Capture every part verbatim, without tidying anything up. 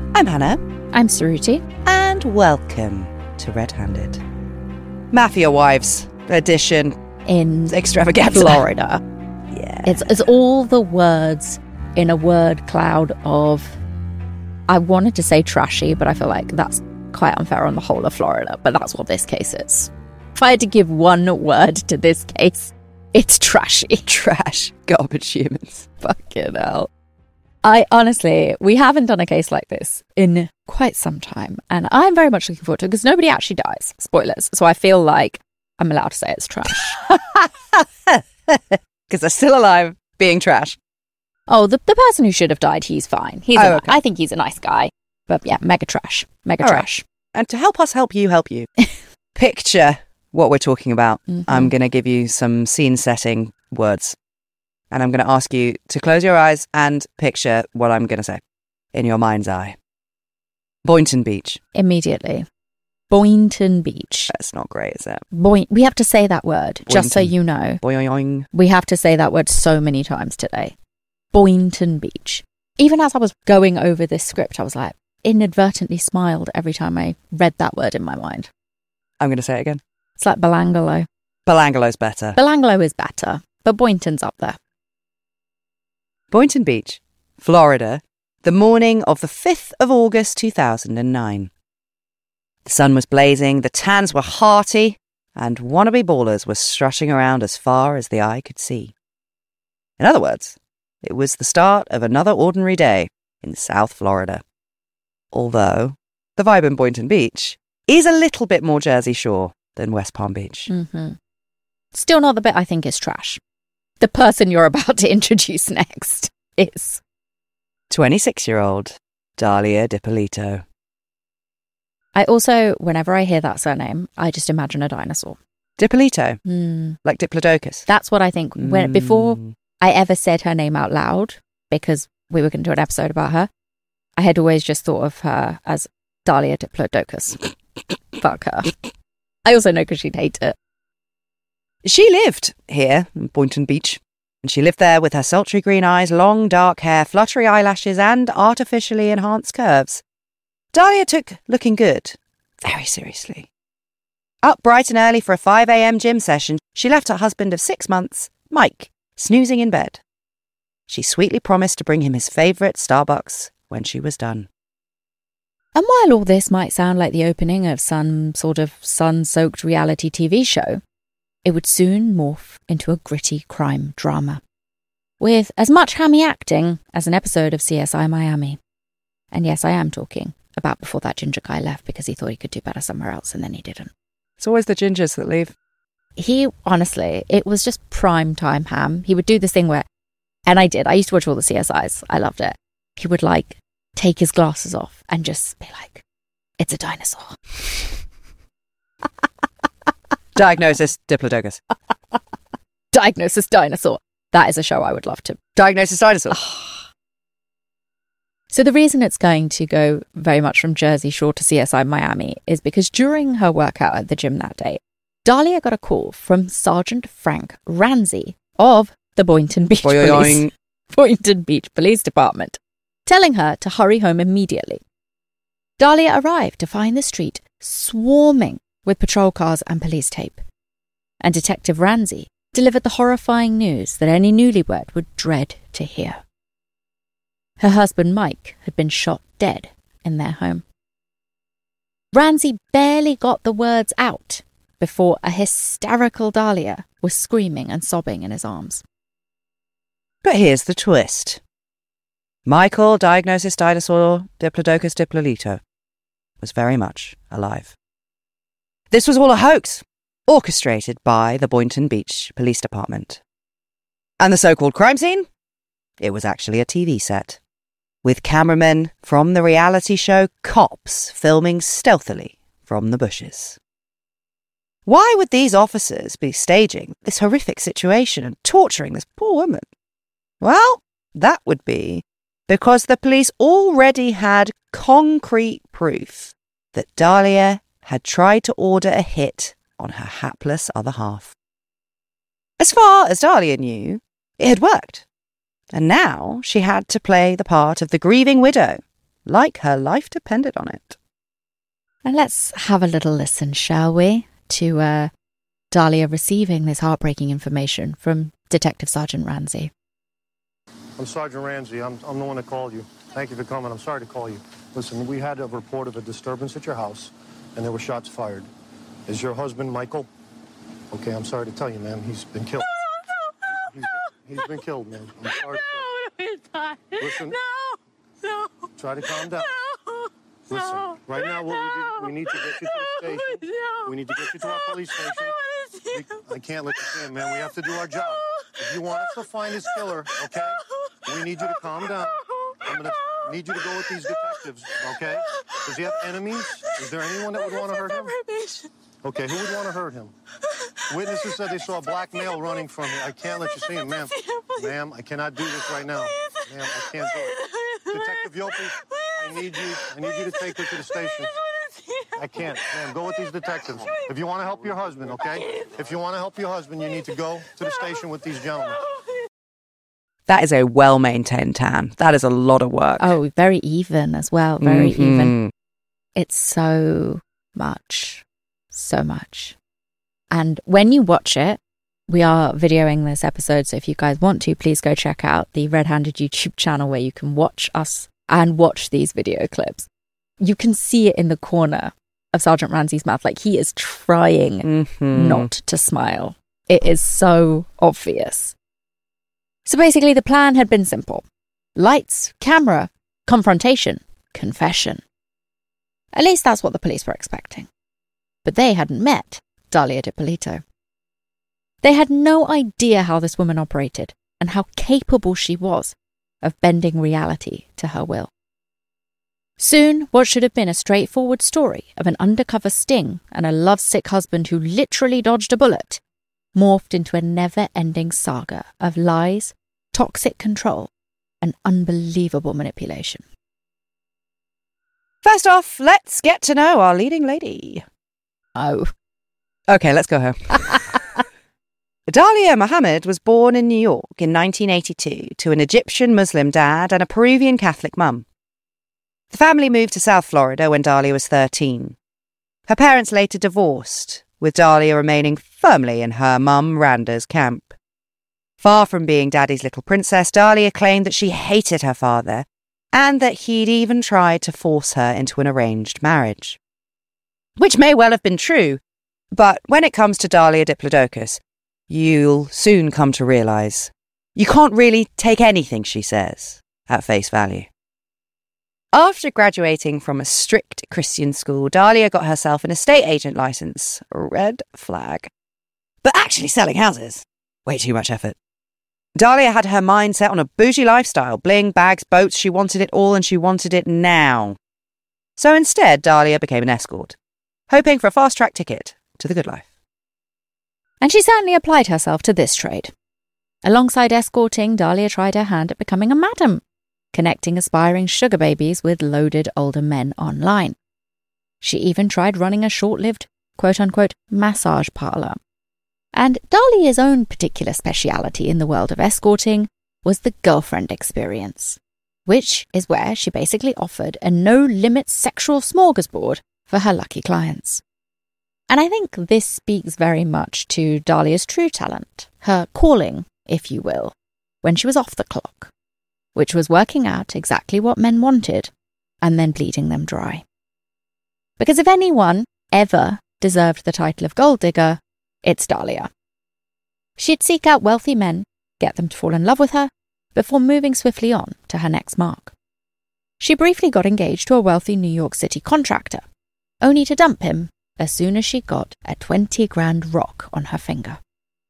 I'm Hannah. I'm Suruthi. And welcome to Red Handed. Mafia Wives edition. In Extravaganza. Florida. Yeah. It's, it's all the words in a word cloud of, I wanted to say trashy, but I feel like that's quite unfair on the whole of Florida, but that's what this case is. If I had to give one word to this case, it's trashy. Trash. Garbage humans. Fucking hell. I honestly, we haven't done a case like this in quite some time, and I'm very much looking forward to it because nobody actually dies. Spoilers. So I feel like I'm allowed to say it's trash. Because they're still alive, being trash. Oh, the, the person who should have died, he's fine. He's Oh, a, okay. I think he's a nice guy. But yeah, mega trash. Mega All right. trash. And to help us help you help you, picture what we're talking about. Mm-hmm. I'm going to give you some scene setting words. And I'm going to ask you to close your eyes and picture what I'm going to say in your mind's eye. Boynton Beach. Immediately. Boynton Beach. That's not great, is it? Boy, we have to say that word, just so Boynton. you know. Boing. We have to say that word so many times today. Boynton Beach. Even as I was going over this script, I was like, inadvertently smiled every time I read that word in my mind. I'm going to say it again. It's like Belangolo. Belangelo's better. Belangolo is better, but Boynton's up there. Boynton Beach, Florida, the morning of the fifth of August two thousand nine. The sun was blazing, the tans were hearty, and wannabe ballers were strutting around as far as the eye could see. In other words, it was the start of another ordinary day in South Florida. Although the vibe in Boynton Beach is a little bit more Jersey Shore than West Palm Beach. Mm-hmm. Still not the bit I think is trash. The person you're about to introduce next is twenty-six-year-old Dalia Dippolito. I also, whenever I hear that surname, I just imagine a dinosaur. Dippolito, Mm. like Diplodocus. That's what I think. When Before Mm. I ever said her name out loud, because we were going to do an episode about her, I had always just thought of her as Dalia Diplodocus. Fuck her. I also know because she'd hate it. She lived here in Boynton Beach, and she lived there with her sultry green eyes, long dark hair, fluttery eyelashes, and artificially enhanced curves. Dalia took looking good very seriously. Up bright and early for a five a.m. gym session, she left her husband of six months, Mike, snoozing in bed. She sweetly promised to bring him his favourite Starbucks when she was done. And while all this might sound like the opening of some sort of sun-soaked reality T V show, it would soon morph into a gritty crime drama, with as much hammy acting as an episode of C S I Miami. And yes, I am talking about before that ginger guy left because he thought he could do better somewhere else and then he didn't. It's always the gingers that leave. He, honestly, it was just prime time ham. He would do this thing where, and I did, I used to watch all the C S Is. I loved it. He would like take his glasses off and just be like, it's a dinosaur. Diagnosis, Diplodocus. Diagnosis dinosaur. That is a show I would love to. Diagnosis, dinosaur. So the reason it's going to go very much from Jersey Shore to C S I Miami is because during her workout at the gym that day, Dalia got a call from Sergeant Frank Ranzi of the Boynton Beach Police, Boynton Beach Police Department, telling her to hurry home immediately. Dalia arrived to find the street swarming with patrol cars and police tape, and Detective Ranzi delivered the horrifying news that any newlywed would dread to hear. Her husband Mike had been shot dead in their home. Ranzi barely got the words out before a hysterical Dalia was screaming and sobbing in his arms. But here's the twist. Michael, Diagnosis Dinosaur, Diplodocus Dippolito, was very much alive. This was all a hoax, orchestrated by the Boynton Beach Police Department. And the so-called crime scene? It was actually a T V set, with cameramen from the reality show Cops filming stealthily from the bushes. Why would these officers be staging this horrific situation and torturing this poor woman? Well, that would be because the police already had concrete proof that Dalia had tried to order a hit on her hapless other half. As far as Dalia knew, it had worked. And now she had to play the part of the grieving widow, like her life depended on it. And let's have a little listen, shall we, to uh, Dahlia receiving this heartbreaking information from Detective Sergeant Ramsey. I'm Sergeant Ramsey. I'm, I'm the one that called you. Thank you for coming. I'm sorry to call you. Listen, we had a report of a disturbance at your house, and there were shots fired. Is your husband Michael? Okay, I'm sorry to tell you, ma'am. He's been killed. He's, he's been killed, ma'am. I'm sorry. No, he's not. Listen. No, no. Try to calm down. No. Listen, No. right now what No. we, need, we need to get you to the station. No. We need to get you to our police station. I want to see him. We, I can't let you see him, man. We have to do our job. If you want us to find his killer, okay, we need you to calm down. I'm going to need you to go with these detectives, okay? Does he have enemies? Is there anyone that would want to hurt him? Okay, who would want to hurt him? Witnesses said they saw a black male running from him. I can't let you see him, ma'am. Ma'am, I cannot do this right now. Ma'am, I can't do it. Detective Yopi, I need you. I need you to take her to the station. I can't. Ma'am, go with these detectives. If you want to help your husband, okay? If you want to help your husband, you need to go to the station with these gentlemen. That is a well-maintained tan. That is a lot of work. Oh, very even as well. Very Mm-hmm. even. It's so much. So much. And when you watch it, we are videoing this episode, so if you guys want to, please go check out the Red Handed YouTube channel where you can watch us and watch these video clips. You can see it in the corner of Sergeant Ramsey's mouth, like he is trying Mm-hmm. not to smile. It is so obvious. So basically the plan had been simple. Lights, camera, confrontation, confession. At least that's what the police were expecting. But they hadn't met Dahlia Dippolito. They had no idea how this woman operated and how capable she was of bending reality to her will. Soon, what should have been a straightforward story of an undercover sting and a lovesick husband who literally dodged a bullet morphed into a never-ending saga of lies, toxic control, and unbelievable manipulation. First off, let's get to know our leading lady. Oh. Okay, let's go home. Dahlia Muhammad was born in New York in nineteen eighty-two to an Egyptian Muslim dad and a Peruvian Catholic mum. The family moved to South Florida when Dahlia was thirteen. Her parents later divorced, with Dahlia remaining firmly in her mum Randa's camp. Far from being Daddy's little princess, Dahlia claimed that she hated her father and that he'd even tried to force her into an arranged marriage. Which may well have been true, but when it comes to Dahlia Diplodocus, you'll soon come to realise you can't really take anything she says at face value. After graduating from a strict Christian school, Dahlia got herself an estate agent licence. Red flag. But actually selling houses? Way too much effort. Dahlia had her mind set on a bougie lifestyle, bling, bags, boats. She wanted it all and she wanted it now. So instead, Dahlia became an escort, hoping for a fast-track ticket to the good life. And she certainly applied herself to this trade. Alongside escorting, Dahlia tried her hand at becoming a madam, connecting aspiring sugar babies with loaded older men online. She even tried running a short-lived, quote-unquote, massage parlour. And Dahlia's own particular speciality in the world of escorting was the girlfriend experience, which is where she basically offered a no-limit sexual smorgasbord for her lucky clients. And I think this speaks very much to Dahlia's true talent, her calling, if you will, when she was off the clock, which was working out exactly what men wanted and then bleeding them dry. Because if anyone ever deserved the title of gold digger, it's Dahlia. She'd seek out wealthy men, get them to fall in love with her, before moving swiftly on to her next mark. She briefly got engaged to a wealthy New York City contractor, only to dump him as soon as she got a twenty grand rock on her finger.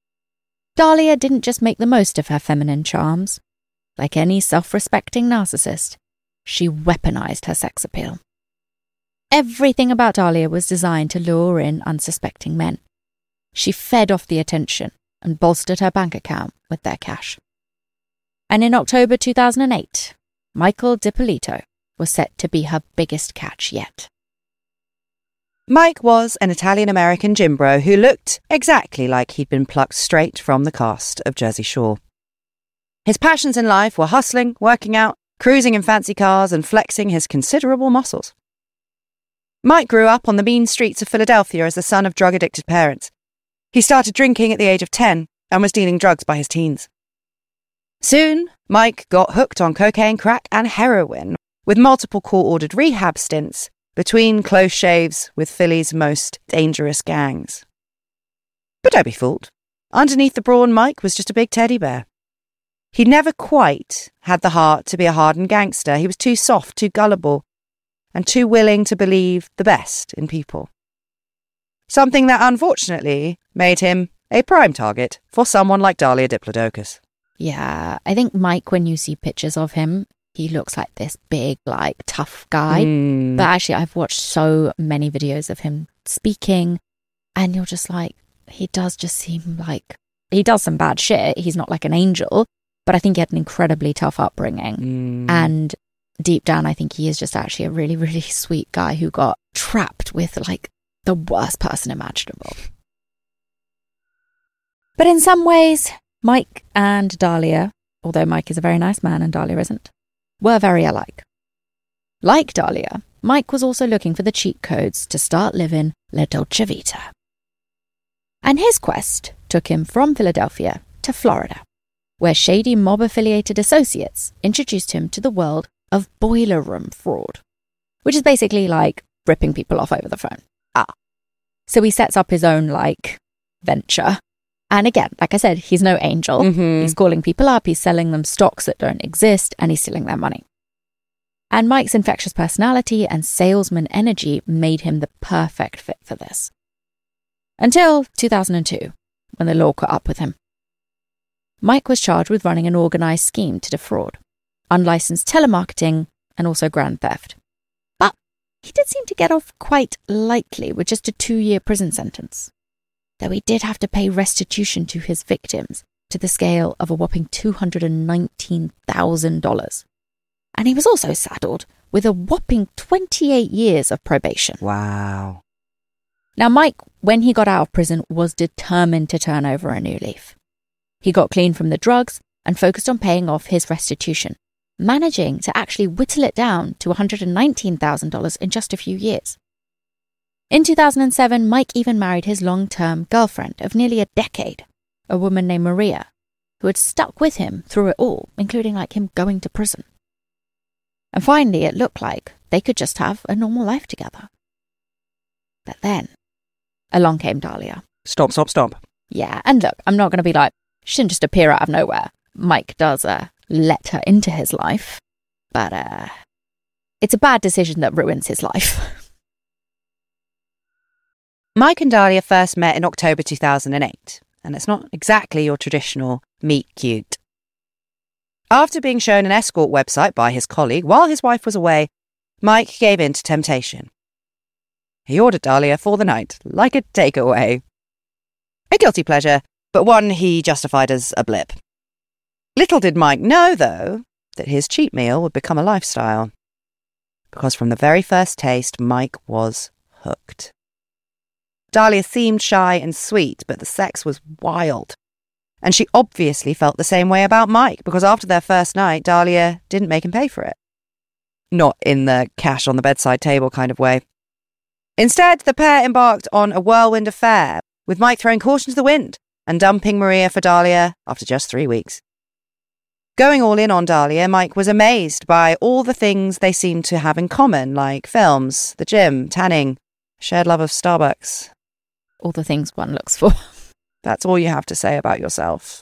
Dahlia didn't just make the most of her feminine charms. Like any self-respecting narcissist, she weaponized her sex appeal. Everything about Dahlia was designed to lure in unsuspecting men. She fed off the attention and bolstered her bank account with their cash. And in October two thousand eight, Michael Dippolito was set to be her biggest catch yet. Mike was an Italian-American gym bro who looked exactly like he'd been plucked straight from the cast of Jersey Shore. His passions in life were hustling, working out, cruising in fancy cars and flexing his considerable muscles. Mike grew up on the mean streets of Philadelphia as the son of drug-addicted parents. He started drinking at the age of ten and was dealing drugs by his teens. Soon, Mike got hooked on cocaine, crack, and heroin, with multiple court-ordered rehab stints between close shaves with Philly's most dangerous gangs. But don't be fooled. Underneath the brawn, Mike was just a big teddy bear. He never quite had the heart to be a hardened gangster. He was too soft, too gullible, and too willing to believe the best in people. Something that unfortunately made him a prime target for someone like Dalia Diplodocus. Yeah, I think Mike, when you see pictures of him, he looks like this big, like, tough guy. Mm. But actually, I've watched so many videos of him speaking, and you're just like, he does just seem like... He does some bad shit. He's not like an angel, but I think he had an incredibly tough upbringing. Mm. And deep down, I think he is just actually a really, really sweet guy who got trapped with, like, the worst person imaginable. But in some ways, Mike and Dalia, although Mike is a very nice man and Dalia isn't, were very alike. Like Dalia, Mike was also looking for the cheat codes to start living La Dolce Vita. And his quest took him from Philadelphia to Florida, where shady mob-affiliated associates introduced him to the world of boiler room fraud, which is basically like ripping people off over the phone. Ah. So he sets up his own, like, venture. And again, like I said, he's no angel. Mm-hmm. He's calling people up, he's selling them stocks that don't exist, and he's stealing their money. And Mike's infectious personality and salesman energy made him the perfect fit for this. Until two thousand two, when the law caught up with him. Mike was charged with running an organised scheme to defraud, unlicensed telemarketing, and also grand theft. But he did seem to get off quite lightly with just a two-year prison sentence, though he did have to pay restitution to his victims to the scale of a whopping two hundred nineteen thousand dollars. And he was also saddled with a whopping twenty-eight years of probation. Wow. Now, Mike, when he got out of prison, was determined to turn over a new leaf. He got clean from the drugs and focused on paying off his restitution, managing to actually whittle it down to one hundred nineteen thousand dollars in just a few years. In two thousand seven, Mike even married his long-term girlfriend of nearly a decade, a woman named Maria, who had stuck with him through it all, including like him going to prison. And finally, it looked like they could just have a normal life together. But then, along came Dalia. Stop, stop, stop. Yeah, and look, I'm not going to be like, she didn't just appear out of nowhere. Mike does uh, let her into his life, but uh, it's a bad decision that ruins his life. Mike and Dalia first met in October two thousand eight, and it's not exactly your traditional meet cute. After being shown an escort website by his colleague while his wife was away, Mike gave in to temptation. He ordered Dalia for the night, like a takeaway. A guilty pleasure, but one he justified as a blip. Little did Mike know, though, that his cheat meal would become a lifestyle. Because from the very first taste, Mike was hooked. Dalia seemed shy and sweet, but the sex was wild. And she obviously felt the same way about Mike, because after their first night, Dalia didn't make him pay for it. Not in the cash on the bedside table kind of way. Instead, the pair embarked on a whirlwind affair, with Mike throwing caution to the wind and dumping Maria for Dalia after just three weeks. Going all in on Dalia, Mike was amazed by all the things they seemed to have in common, like films, the gym, tanning, shared love of Starbucks. All the things one looks for. That's all you have to say about yourself.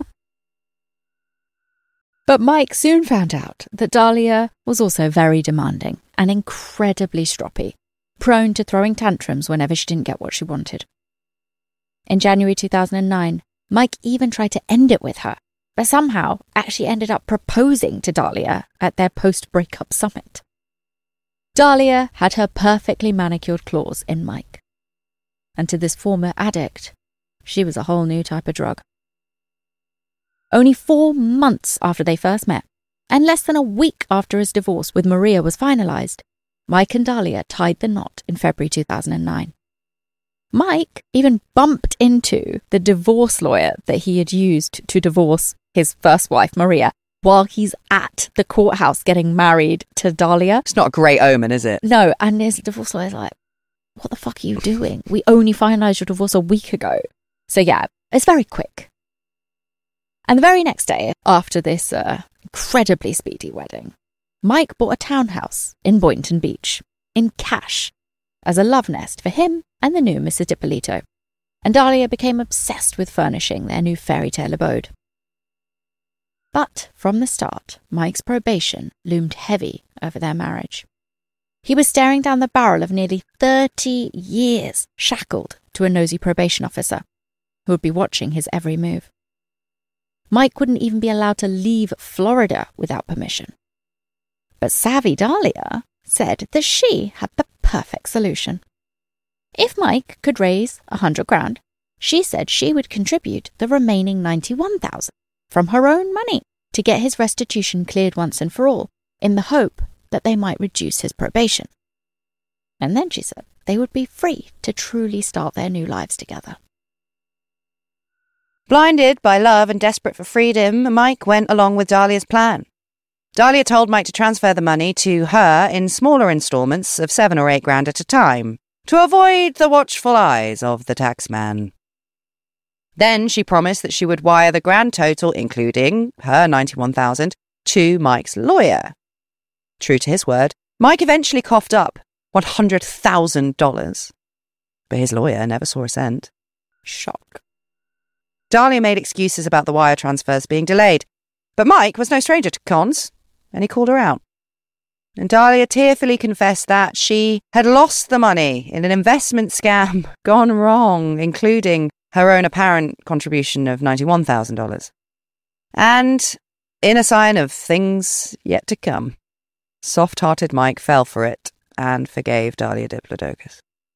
But Mike soon found out that Dalia was also very demanding and incredibly stroppy, prone to throwing tantrums whenever she didn't get what she wanted. In January two thousand nine, Mike even tried to end it with her, but somehow actually ended up proposing to Dalia at their post-breakup summit. Dalia had her perfectly manicured claws in Mike. And to this former addict, she was a whole new type of drug. Only four months after they first met, and less than a week after his divorce with Maria was finalised, Mike and Dalia tied the knot in February two thousand nine. Mike even bumped into the divorce lawyer that he had used to divorce his first wife, Maria, while he's at the courthouse getting married to Dahlia. It's not a great omen, is it? No, and his divorce lawyer's like, what the fuck are you doing? We only finalised your divorce a week ago. So yeah, it's very quick. And the very next day, after this uh, incredibly speedy wedding, Mike bought a townhouse in Boynton Beach in cash as a love nest for him and the new Missus DiPolito. And Dahlia became obsessed with furnishing their new fairy tale abode. But from the start, Mike's probation loomed heavy over their marriage. He was staring down the barrel of nearly thirty years shackled to a nosy probation officer who would be watching his every move. Mike wouldn't even be allowed to leave Florida without permission. But savvy Dahlia said that she had the perfect solution. If Mike could raise a hundred grand, she said she would contribute the remaining ninety-one thousand from her own money to get his restitution cleared once and for all, in the hope that they might reduce his probation. And then she said they would be free to truly start their new lives together. Blinded by love and desperate for freedom, Mike went along with Dahlia's plan. Dahlia told Mike to transfer the money to her in smaller instalments of seven or eight grand at a time, to avoid the watchful eyes of the taxman. Then she promised that she would wire the grand total, including her ninety-one thousand, to Mike's lawyer. True to his word, Mike eventually coughed up one hundred thousand dollars. But his lawyer never saw a cent. Shock. Dahlia made excuses about the wire transfers being delayed, but Mike was no stranger to cons, and he called her out. And Dahlia tearfully confessed that she had lost the money in an investment scam gone wrong, including her own apparent contribution of ninety-one thousand dollars. And, in a sign of things yet to come, soft-hearted Mike fell for it and forgave Dahlia Diplodocus.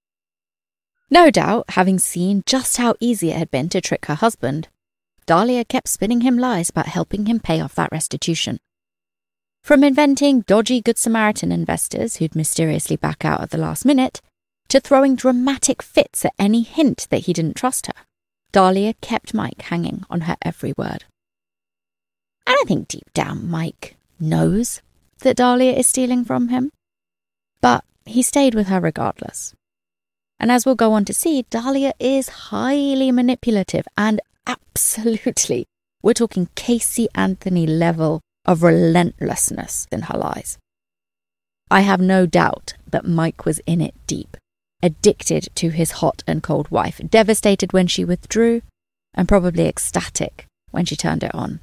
No doubt, having seen just how easy it had been to trick her husband, Dahlia kept spinning him lies about helping him pay off that restitution. From inventing dodgy Good Samaritan investors who'd mysteriously back out at the last minute, to throwing dramatic fits at any hint that he didn't trust her, Dahlia kept Mike hanging on her every word. And I think deep down Mike knows that Dahlia is stealing from him, but he stayed with her regardless. And as we'll go on to see, Dahlia is highly manipulative and absolutely, we're talking Casey Anthony level of relentlessness in her lies. I have no doubt that Mike was in it deep, addicted to his hot and cold wife, devastated when she withdrew, and probably ecstatic when she turned it on.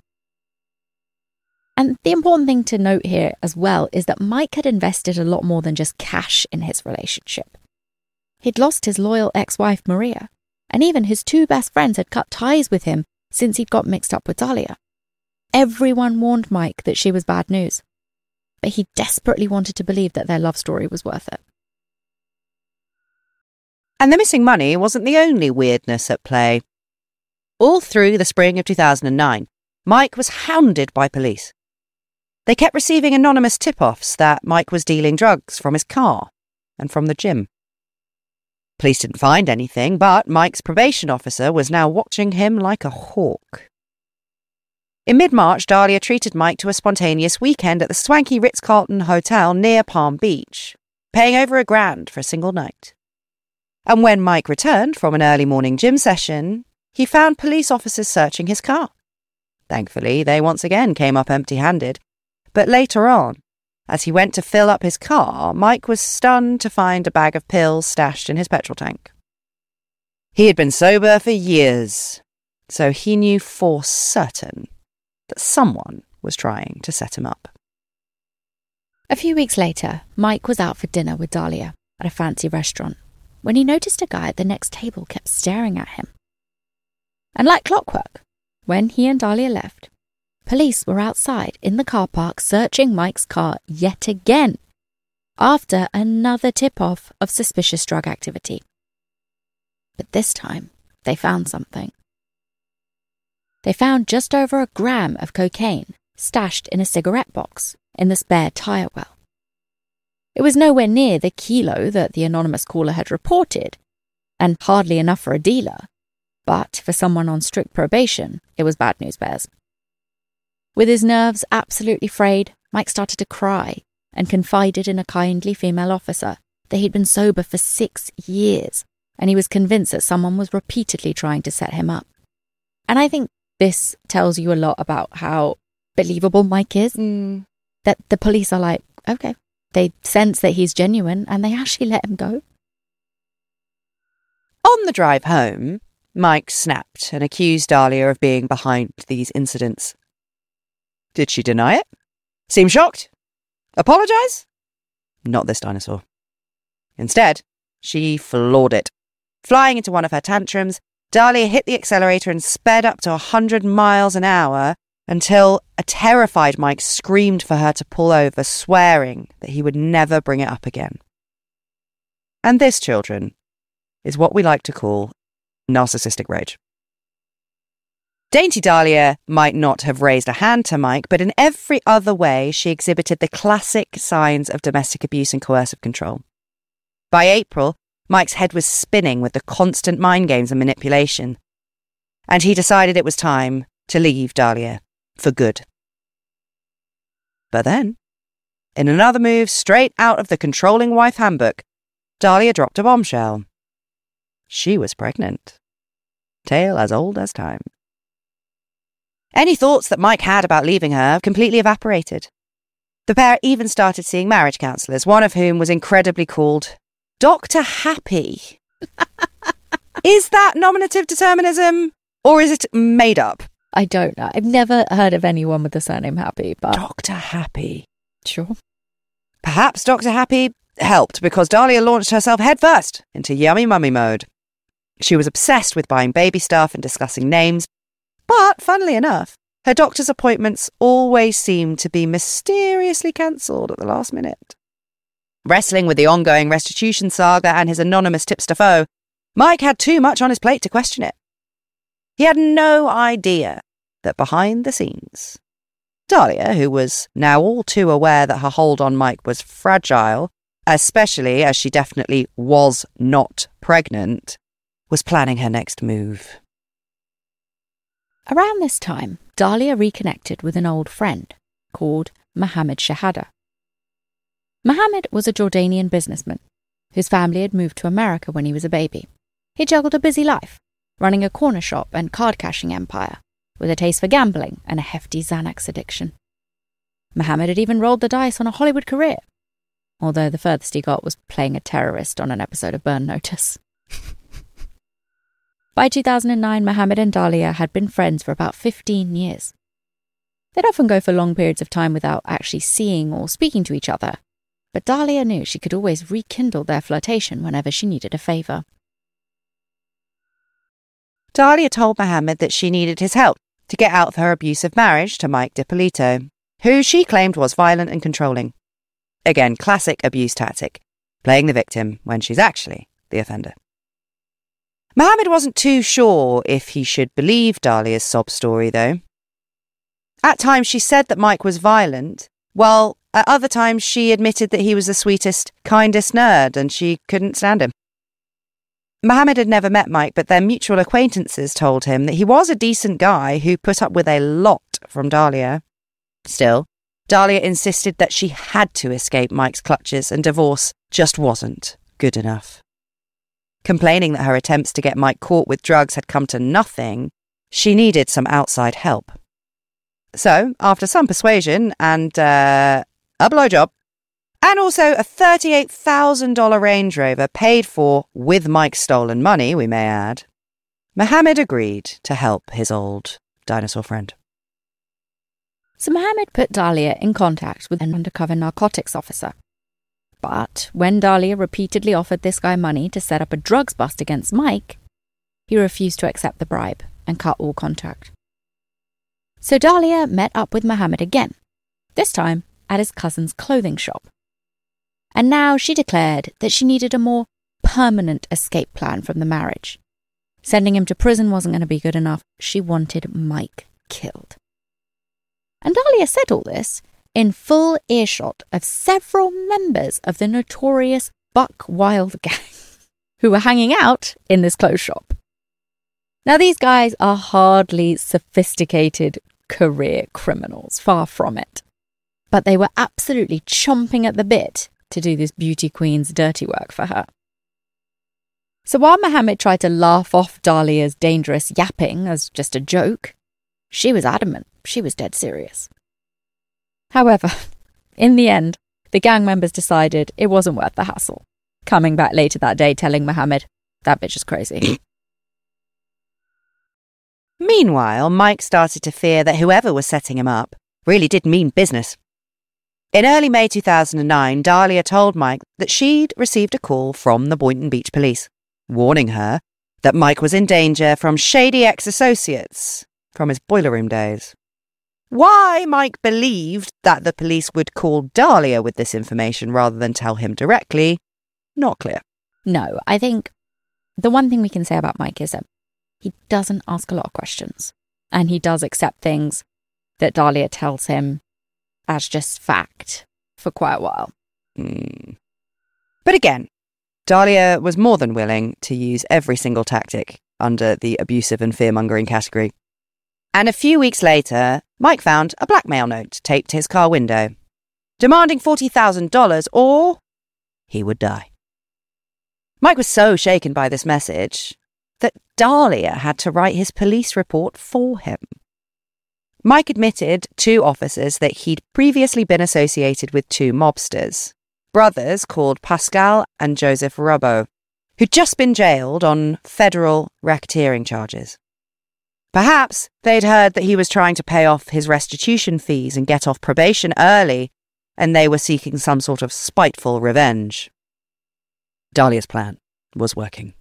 And the important thing to note here as well is that Mike had invested a lot more than just cash in his relationship. He'd lost his loyal ex-wife Maria, and even his two best friends had cut ties with him since he'd got mixed up with Dahlia. Everyone warned Mike that she was bad news, but he desperately wanted to believe that their love story was worth it. And the missing money wasn't the only weirdness at play. All through the spring of two thousand nine, Mike was hounded by police. They kept receiving anonymous tip-offs that Mike was dealing drugs from his car and from the gym. Police didn't find anything, but Mike's probation officer was now watching him like a hawk. In mid-March, Dahlia treated Mike to a spontaneous weekend at the swanky Ritz-Carlton Hotel near Palm Beach, paying over a grand for a single night. And when Mike returned from an early morning gym session, he found police officers searching his car. Thankfully, they once again came up empty-handed, but later on, as he went to fill up his car, Mike was stunned to find a bag of pills stashed in his petrol tank. He had been sober for years, so he knew for certain that someone was trying to set him up. A few weeks later, Mike was out for dinner with Dahlia at a fancy restaurant when he noticed a guy at the next table kept staring at him. And like clockwork, when he and Dahlia left, police were outside in the car park searching Mike's car yet again, after another tip-off of suspicious drug activity. But this time, they found something. They found just over a gram of cocaine stashed in a cigarette box in the spare tyre well. It was nowhere near the kilo that the anonymous caller had reported, and hardly enough for a dealer, but for someone on strict probation, it was bad news bears. With his nerves absolutely frayed, Mike started to cry and confided in a kindly female officer that he'd been sober for six years and he was convinced that someone was repeatedly trying to set him up. And I think this tells you a lot about how believable Mike is. Mm. That the police are like, okay, they sense that he's genuine and they actually let him go. On the drive home, Mike snapped and accused Dahlia of being behind these incidents. Did she deny it? Seem shocked? Apologise? Not this dinosaur. Instead, she floored it. Flying into one of her tantrums, Dahlia hit the accelerator and sped up to one hundred miles an hour until a terrified Mike screamed for her to pull over, swearing that he would never bring it up again. And this, children, is what we like to call narcissistic rage. Dainty Dahlia might not have raised a hand to Mike, but in every other way she exhibited the classic signs of domestic abuse and coercive control. By April, Mike's head was spinning with the constant mind games and manipulation, and he decided it was time to leave Dahlia for good. But then, in another move straight out of the Controlling Wife Handbook, Dahlia dropped a bombshell. She was pregnant. Tale as old as time. Any thoughts that Mike had about leaving her completely evaporated. The pair even started seeing marriage counsellors, one of whom was incredibly called Doctor Happy. Is that nominative determinism, or is it made up? I don't know. I've never heard of anyone with the surname Happy, but... Doctor Happy. Sure. Perhaps Doctor Happy helped because Dahlia launched herself headfirst into yummy mummy mode. She was obsessed with buying baby stuff and discussing names, but, funnily enough, her doctor's appointments always seemed to be mysteriously cancelled at the last minute. Wrestling with the ongoing restitution saga and his anonymous tipster foe, Mike had too much on his plate to question it. He had no idea that behind the scenes, Dahlia, who was now all too aware that her hold on Mike was fragile, especially as she definitely was not pregnant, was planning her next move. Around this time, Dahlia reconnected with an old friend called Mohammed Shahada. Mohammed was a Jordanian businessman whose family had moved to America when he was a baby. He juggled a busy life, running a corner shop and card-cashing empire, with a taste for gambling and a hefty Xanax addiction. Mohammed had even rolled the dice on a Hollywood career, although the furthest he got was playing a terrorist on an episode of Burn Notice. By two thousand nine, Mohammed and Dahlia had been friends for about fifteen years. They'd often go for long periods of time without actually seeing or speaking to each other, but Dahlia knew she could always rekindle their flirtation whenever she needed a favour. Dahlia told Mohammed that she needed his help to get out of her abusive marriage to Mike DiPolito, who she claimed was violent and controlling. Again, classic abuse tactic, playing the victim when she's actually the offender. Mohammed wasn't too sure if he should believe Dahlia's sob story, though. At times she said that Mike was violent, while at other times she admitted that he was the sweetest, kindest nerd and she couldn't stand him. Mohammed had never met Mike, but their mutual acquaintances told him that he was a decent guy who put up with a lot from Dahlia. Still, Dahlia insisted that she had to escape Mike's clutches and divorce just wasn't good enough. Complaining that her attempts to get Mike caught with drugs had come to nothing, she needed some outside help. So, after some persuasion and uh, a blowjob, and also a thirty-eight thousand dollars Range Rover paid for with Mike's stolen money, we may add, Mohammed agreed to help his old dinosaur friend. So Mohammed put Dahlia in contact with an undercover narcotics officer. But when Dahlia repeatedly offered this guy money to set up a drugs bust against Mike, he refused to accept the bribe and cut all contact. So Dahlia met up with Mohammed again, this time at his cousin's clothing shop. And now she declared that she needed a more permanent escape plan from the marriage. Sending him to prison wasn't going to be good enough. She wanted Mike killed. And Dahlia said all this in full earshot of several members of the notorious Buck Wild gang who were hanging out in this clothes shop. Now, these guys are hardly sophisticated career criminals, far from it. But they were absolutely chomping at the bit to do this beauty queen's dirty work for her. So while Mohammed tried to laugh off Dahlia's dangerous yapping as just a joke, she was adamant she was dead serious. However, in the end, the gang members decided it wasn't worth the hassle, coming back later that day telling Mohammed, that bitch is crazy. Meanwhile, Mike started to fear that whoever was setting him up really did mean business. In early May two thousand nine, Dahlia told Mike that she'd received a call from the Boynton Beach police, warning her that Mike was in danger from shady ex-associates from his boiler room days. Why Mike believed that the police would call Dahlia with this information rather than tell him directly, not clear. No, I think the one thing we can say about Mike is that he doesn't ask a lot of questions, and he does accept things that Dahlia tells him as just fact for quite a while. Mm. But again, Dahlia was more than willing to use every single tactic under the abusive and fear-mongering category. And a few weeks later, Mike found a blackmail note taped to his car window, demanding forty thousand dollars or he would die. Mike was so shaken by this message that Dahlia had to write his police report for him. Mike admitted to officers that he'd previously been associated with two mobsters, brothers called Pascal and Joseph Rubbo, who'd just been jailed on federal racketeering charges. Perhaps they'd heard that he was trying to pay off his restitution fees and get off probation early, and they were seeking some sort of spiteful revenge. Dahlia's plan was working.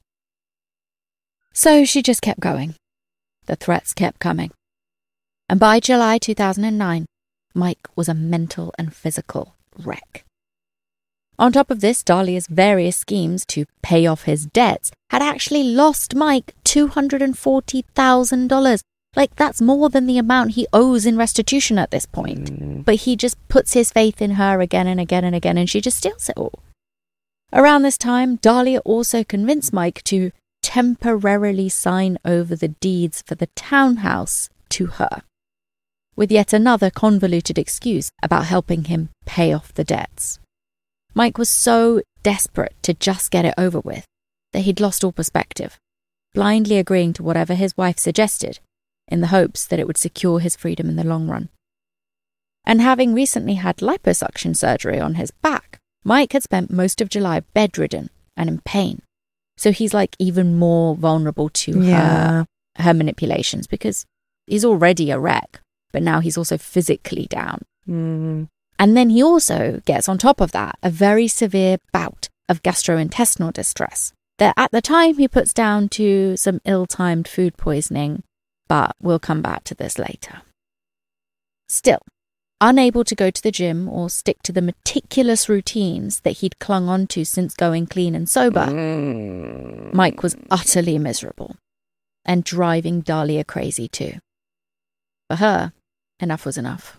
So she just kept going. The threats kept coming. And by July two thousand nine, Mike was a mental and physical wreck. On top of this, Dahlia's various schemes to pay off his debts had actually lost Mike two hundred forty thousand dollars. Like, that's more than the amount he owes in restitution at this point. Mm. But he just puts his faith in her again and again and again, and she just steals it all. Around this time, Dahlia also convinced Mike to temporarily sign over the deeds for the townhouse to her, with yet another convoluted excuse about helping him pay off the debts. Mike was so desperate to just get it over with that he'd lost all perspective, blindly agreeing to whatever his wife suggested in the hopes that it would secure his freedom in the long run. And having recently had liposuction surgery on his back, Mike had spent most of July bedridden and in pain. So he's like even more vulnerable to yeah. her, her manipulations because he's already a wreck, but now he's also physically down. Mm. And then he also gets on top of that a very severe bout of gastrointestinal distress that at the time he puts down to some ill-timed food poisoning, but we'll come back to this later. Still, unable to go to the gym or stick to the meticulous routines that he'd clung on to since going clean and sober, mm. Mike was utterly miserable and driving Dahlia crazy too. For her, enough was enough.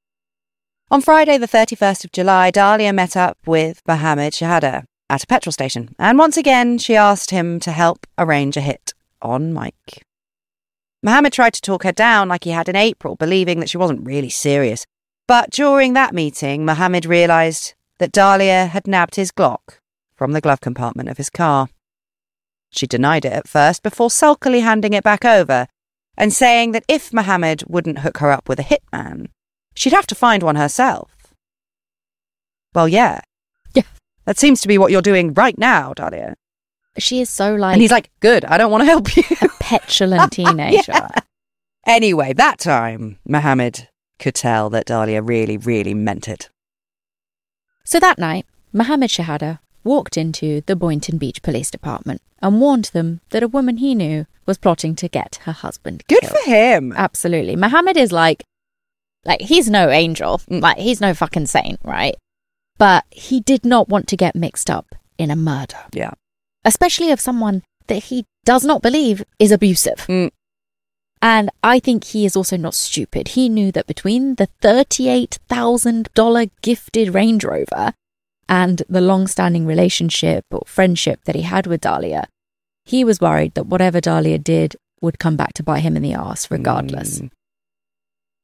On Friday, the thirty-first of July, Dahlia met up with Mohammed Shahada at a petrol station, and once again she asked him to help arrange a hit on Mike. Mohammed tried to talk her down like he had in April, believing that she wasn't really serious. But during that meeting, Mohammed realised that Dahlia had nabbed his Glock from the glove compartment of his car. She denied it at first before sulkily handing it back over and saying that if Mohammed wouldn't hook her up with a hitman, she'd have to find one herself. Well, yeah. Yeah. That seems to be what you're doing right now, Dahlia. She is so like... And he's like, good, I don't want to help you. A petulant teenager. Yeah. Anyway, that time, Mohammed could tell that Dahlia really, really meant it. So that night, Mohammed Shahada walked into the Boynton Beach Police Department and warned them that a woman he knew was plotting to get her husband Good killed. for him. Absolutely. Mohammed is like, like, he's no angel. Like, he's no fucking saint, right? But he did not want to get mixed up in a murder. Yeah. Especially of someone that he does not believe is abusive. Mm. And I think he is also not stupid. He knew that between the thirty-eight thousand dollars gifted Range Rover and the long-standing relationship or friendship that he had with Dahlia, he was worried that whatever Dahlia did would come back to bite him in the arse regardless. Mm.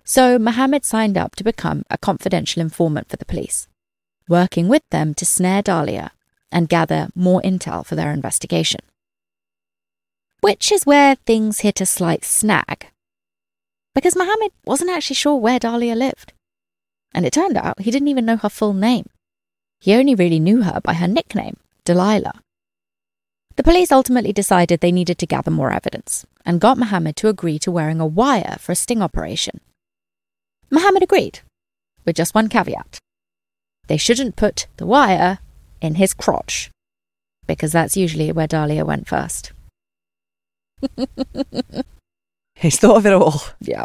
So Mohammed signed up to become a confidential informant for the police, working with them to snare Dahlia and gather more intel for their investigation. Which is where things hit a slight snag, because Mohammed wasn't actually sure where Dahlia lived. And it turned out he didn't even know her full name. He only really knew her by her nickname, Delilah. The police ultimately decided they needed to gather more evidence and got Mohammed to agree to wearing a wire for a sting operation. Mohammed agreed, with just one caveat. They shouldn't put the wire in his crotch, because that's usually where Dahlia went first. He's thought of it all. Yeah.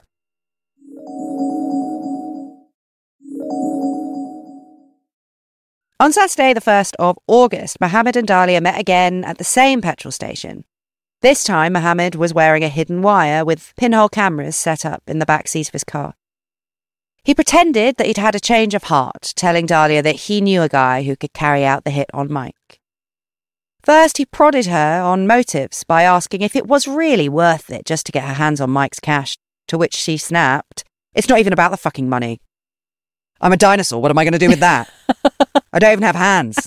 On Saturday, the first of August, Mohammed and Dahlia met again at the same petrol station. This time, Mohammed was wearing a hidden wire with pinhole cameras set up in the back seat of his car. He pretended that he'd had a change of heart, telling Dahlia that he knew a guy who could carry out the hit on Mike. First, he prodded her on motives by asking if it was really worth it just to get her hands on Mike's cash, to which she snapped, "It's not even about the fucking money. I'm a dinosaur, what am I going to do with that? I don't even have hands."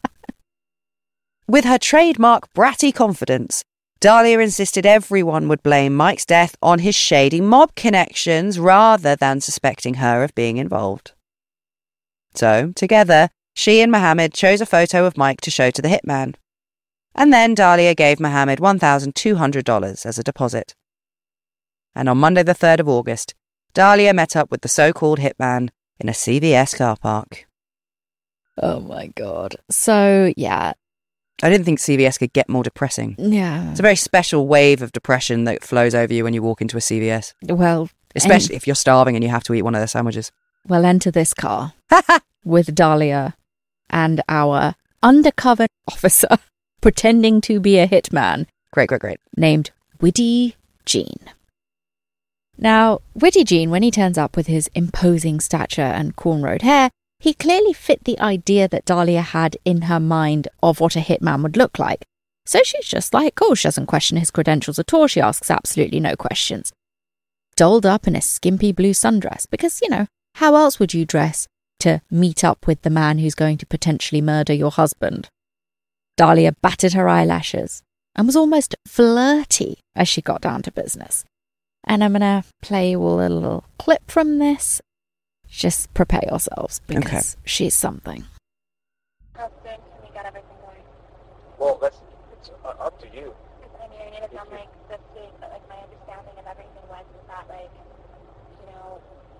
With her trademark bratty confidence, Dahlia insisted everyone would blame Mike's death on his shady mob connections rather than suspecting her of being involved. So, together, she and Mohammed chose a photo of Mike to show to the hitman. And then Dahlia gave Mohammed one thousand two hundred dollars as a deposit. And on Monday the third of August, Dahlia met up with the so-called hitman in a C V S car park. Oh my God. So, yeah. I didn't think C V S could get more depressing. Yeah. It's a very special wave of depression that flows over you when you walk into a C V S. Well, Especially en- if you're starving and you have to eat one of their sandwiches. well, enter this car with Dahlia and our undercover officer pretending to be a hitman Great, great, great. named Widdy Jean. Now, Widdy Jean, when he turns up with his imposing stature and cornrowed hair, he clearly fit the idea that Dahlia had in her mind of what a hitman would look like. So she's just like, cool, she doesn't question his credentials at all. She asks absolutely no questions. Dolled up in a skimpy blue sundress, because, you know, how else would you dress to meet up with the man who's going to potentially murder your husband? Dahlia batted her eyelashes and was almost flirty as she got down to business. And I'm going to play you all a little clip from this. Just prepare yourselves, because Okay. she's something. How soon can we get everything going? Well, that's it's uh, up to you. Because, I mean, I need to come, like, this week, but, like, my understanding of everything was is that, like, you know,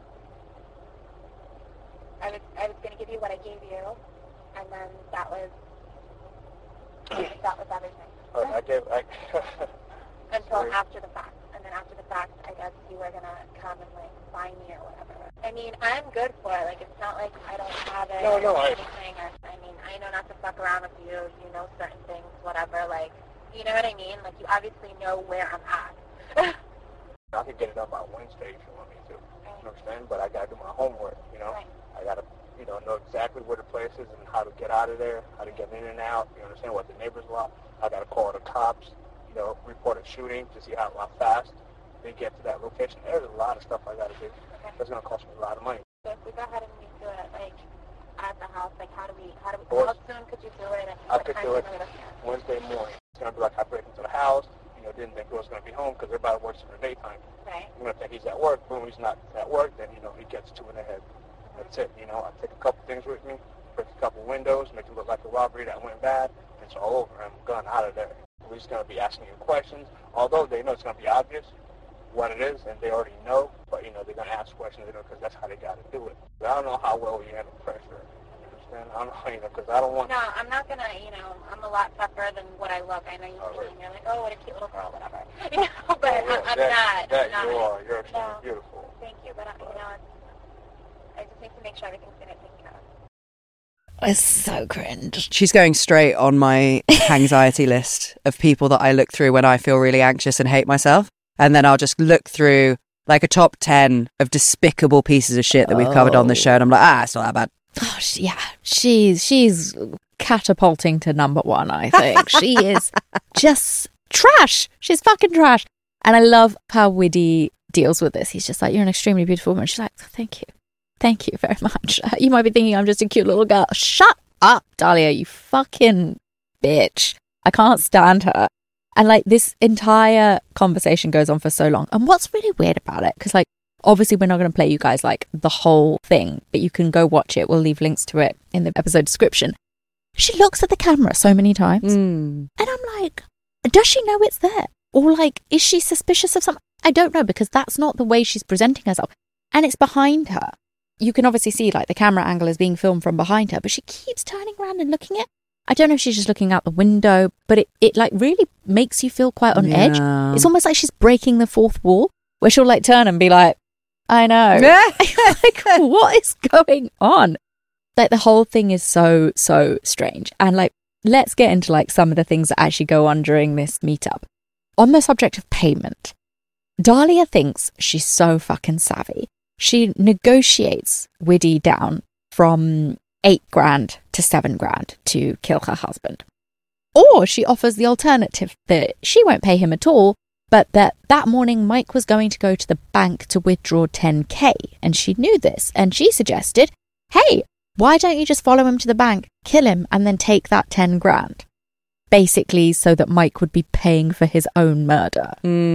I was, I was going to give you what I gave you, and then that was, that was everything. Uh, I gave I. Until Sorry. after the fact. And then after the fact, I guess you were going to come and, like, find me or whatever. I mean, I'm good for it. Like, it's not like I don't have it No, no, or I- anything. Or, I mean, I know not to fuck around with you. You know certain things, whatever. Like, you know what I mean? Like, you obviously know where I'm at. I could get it done by Wednesday if you want me to. You understand? But I gotta do my homework. You know, Right. I gotta, you know, know exactly where the place is and how to get out of there, how to get in and out. You understand what the neighbors want? I gotta call the cops. You know, report a shooting to see how, how fast they get to that location. There's a lot of stuff I gotta do. Okay. That's gonna cost me a lot of money. So if we go ahead and we do it, like, at the house, like, how do we, how do we, Course. how soon could you do it? And I what could time do it are we looking at? Wednesday morning. It's gonna be like I break into the house. You know, didn't think he was gonna be home because everybody works in the daytime. Right. I'm gonna think he's at work. Boom, he's not at work. Then you know he gets two in the head. That's it. You know, I take a couple things with me, break a couple windows, make it look like a robbery that went bad. It's all over. I'm gone out of there. Police gonna be asking you questions, although they know it's gonna be obvious what it is, and they already know. But you know they're gonna ask questions, you know, because that's how they gotta do it. But I don't know how well you handle pressure. You understand? I don't know, you know, because I don't want. No, I'm not gonna, you know, I'm a lot tougher than what I look. I know you Oh, see me really? and you're like, oh, what a cute little girl, whatever. You know, but Oh, yeah, I, I'm that, not. That I'm not. you are. You're extremely No. beautiful. Thank you, but, I, you know, it's, I just need to make sure everything's gonna take care of. It's so cringe. She's going straight on my anxiety list of people that I look through when I feel really anxious and hate myself. And then I'll just look through like a top ten of despicable pieces of shit that we've covered on the Oh. show. And I'm like, ah, it's not that bad. Oh, she, yeah, she's she's catapulting to number one, I think. She is just trash. She's fucking trash. And I love how Widdy deals with this. He's just like, you're an extremely beautiful woman. She's like, thank you. Thank you very much. You might be thinking I'm just a cute little girl. Shut up, Dahlia, you fucking bitch. I can't stand her. And like this entire conversation goes on for so long. And what's really weird about it, because like obviously we're not going to play you guys like the whole thing, but you can go watch it. We'll leave links to it in the episode description. She looks at the camera so many times. Mm. And I'm like, does she know it's there? Or like, is she suspicious of something? I don't know, because that's not the way she's presenting herself. And it's behind her. You can obviously see like the camera angle is being filmed from behind her, but she keeps turning around and looking at. I don't know if she's just looking out the window, but it, it like really makes you feel quite on Yeah. edge. It's almost like she's breaking the fourth wall, where she'll like turn and be like, I know. Like, what is going on? Like the whole thing is so, so strange. And like, let's get into like some of the things that actually go on during this meetup. On the subject of payment, Dahlia thinks she's so fucking savvy. She negotiates Widdy down from eight grand to seven grand to kill her husband. Or she offers the alternative that she won't pay him at all, but that that morning Mike was going to go to the bank to withdraw ten K, and she knew this, and she suggested, hey, why don't you just follow him to the bank, kill him, and then take that ten grand? Basically so that Mike would be paying for his own murder.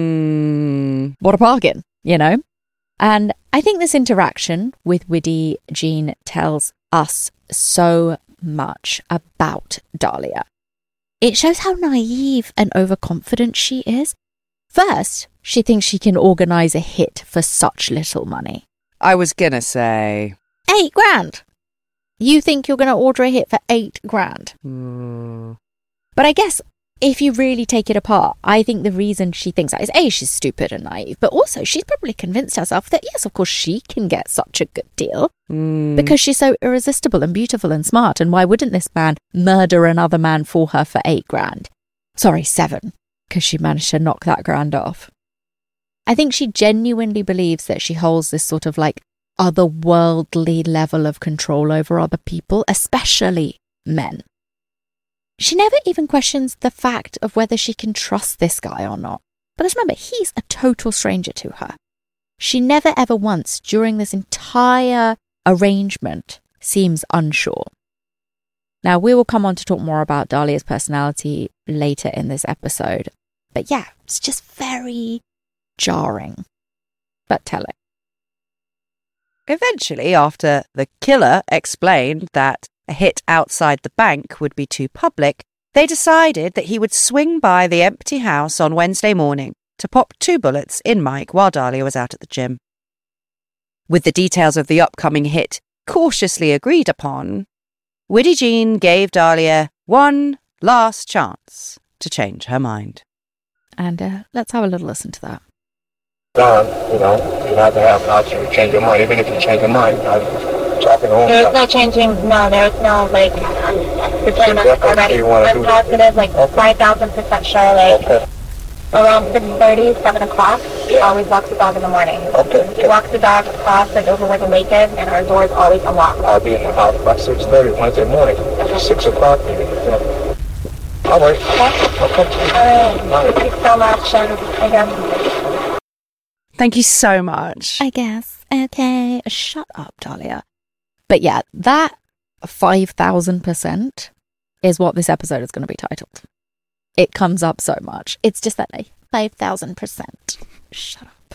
Mm. What a bargain, you know? And I think this interaction with Widdy Jean tells us so much about Dahlia. It shows how naive and overconfident she is. First, she thinks she can organise a hit for such little money. I was gonna say... Eight grand! You think you're going to order a hit for eight grand? Mm. But I guess if you really take it apart, I think the reason she thinks that is A, she's stupid and naive, but also she's probably convinced herself that, yes, of course, she can get such a good deal Mm. because she's so irresistible and beautiful and smart. And why wouldn't this man murder another man for her for eight grand? Sorry, seven, because she managed to knock that grand off. I think she genuinely believes that she holds this sort of like otherworldly level of control over other people, especially men. She never even questions the fact of whether she can trust this guy or not. Because remember, he's a total stranger to her. She never ever once during this entire arrangement seems unsure. Now, we will come on to talk more about Dahlia's personality later in this episode. But yeah, it's just very jarring. But tell it. Eventually, after the killer explained that a hit outside the bank would be too public, they decided that he would swing by the empty house on Wednesday morning to pop two bullets in Mike while Dahlia was out at the gym. With the details of the upcoming hit cautiously agreed upon, Widdy Jean gave Dahlia one last chance to change her mind. And uh, let's have a little listen to that. Gone, you know, you have to have an option to change your mind. Even if you change your mind, I'm talking to him. There's no changing, no, there's no, like, pretend What already. do you wanna I'm do? positive, like, Okay. five thousand percent sure, like, Okay. around six thirty, seven o'clock, he always walks the dog in the morning. Okay. He walks the dog across, like, over where the lake is, and our door is always unlocked. I'll be in the house by six thirty Wednesday morning. Six o'clock. Yeah. All right. Okay. All right, thank you so much, and I guess... Thank you so much. I guess. Okay. Shut up, Dahlia. But yeah, that five thousand percent is what this episode is going to be titled. It comes up so much. It's just that like, five thousand percent. Shut up.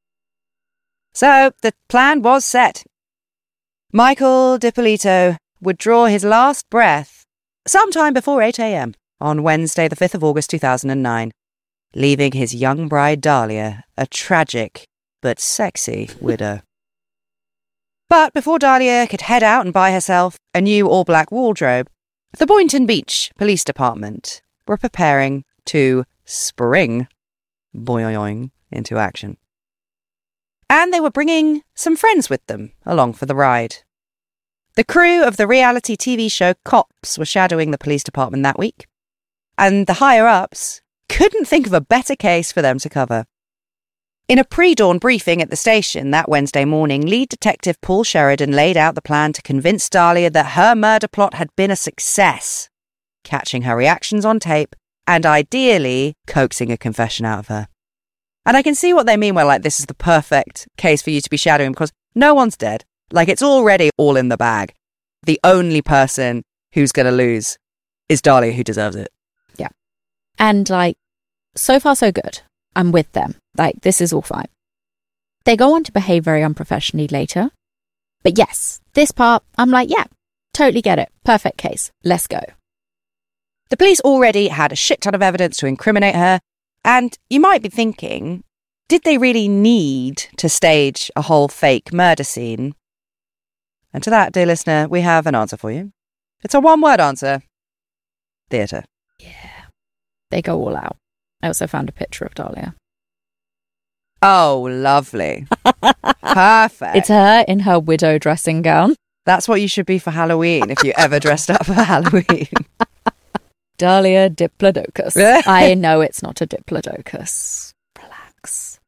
So the plan was set. Michael Dipolito would draw his last breath sometime before eight a.m. on Wednesday, the fifth of August, two thousand nine, leaving his young bride Dahlia a tragic but sexy widow. But before Dahlia could head out and buy herself a new all-black wardrobe, the Boynton Beach Police Department were preparing to spring boing into action. And they were bringing some friends with them along for the ride. The crew of the reality T V show Cops were shadowing the police department that week, and the higher-ups couldn't think of a better case for them to cover. In a pre-dawn briefing at the station that Wednesday morning, lead detective Paul Sheridan laid out the plan to convince Dahlia that her murder plot had been a success, catching her reactions on tape and ideally coaxing a confession out of her. And I can see what they mean where, like, this is the perfect case for you to be shadowing because no one's dead. Like, it's already all in the bag. The only person who's going to lose is Dahlia, who deserves it. Yeah. And, like, so far so good. I'm with them. Like, this is all fine. They go on to behave very unprofessionally later. But yes, this part, I'm like, yeah, totally get it. Perfect case. Let's go. The police already had a shit ton of evidence to incriminate her. And you might be thinking, did they really need to stage a whole fake murder scene? And to that, dear listener, we have an answer for you. It's a one-word answer. Theatre. Yeah. They go all out. I also found a picture of Dahlia. Oh, lovely. Perfect. It's her in her widow dressing gown. That's what you should be for Halloween if you ever dressed up for Halloween. Dahlia Diplodocus. I know it's not a Diplodocus. Relax.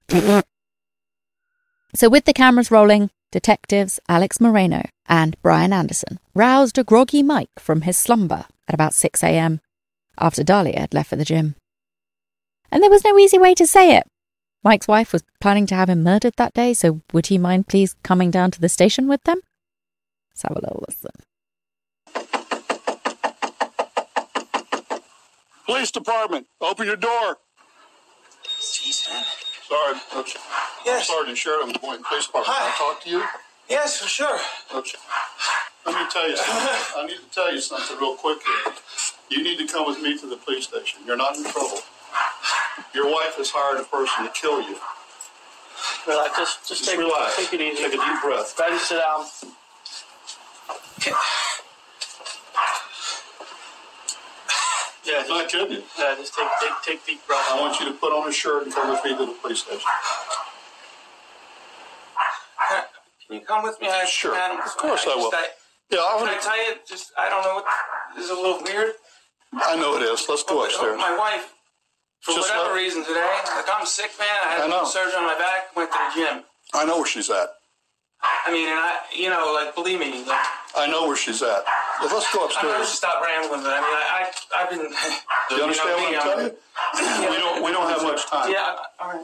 So with the cameras rolling, detectives Alex Moreno and Brian Anderson roused a groggy Mike from his slumber at about six a.m. after Dahlia had left for the gym. And there was no easy way to say it. Mike's wife was planning to have him murdered that day, so would he mind please coming down to the station with them? Let's have a little listen. Police department, open your door. Jeez, man. Sorry, Oops. Yes. Sergeant Sheridan, Boynton Police Department. Hi. Can I talk to you? Yes, for sure. Oops. Let me tell you something. I need to tell you something real quick here. You need to come with me to the police station. You're not in trouble. Your wife has hired a person to kill you. Relax. Just, just, Just take, relax. take it easy. Take a deep breath. Try to sit down. Okay. Yeah, I'm not just, kidding you. yeah, just take, take, take deep breaths. I want you to put on a shirt and come with me to the police station. Can you come with me? I, Sure. Man, Of course I will. just, I, Yeah, I'm can I gonna, tell you, just, I don't know what, this is a little weird. I know it is. Let's go But, upstairs. My wife, for Just whatever let- reason today, like I'm sick, man. I had I know. a surgery on my back, went to the gym. I know where she's at. I mean, and I, you know, like, believe me, like, I know where she's at. Yeah, let's go I'm going to upstairs. stop rambling, but I mean, I, I, I've been, You understand know me, what I'm telling you? We don't, we don't have much time. Yeah, all right.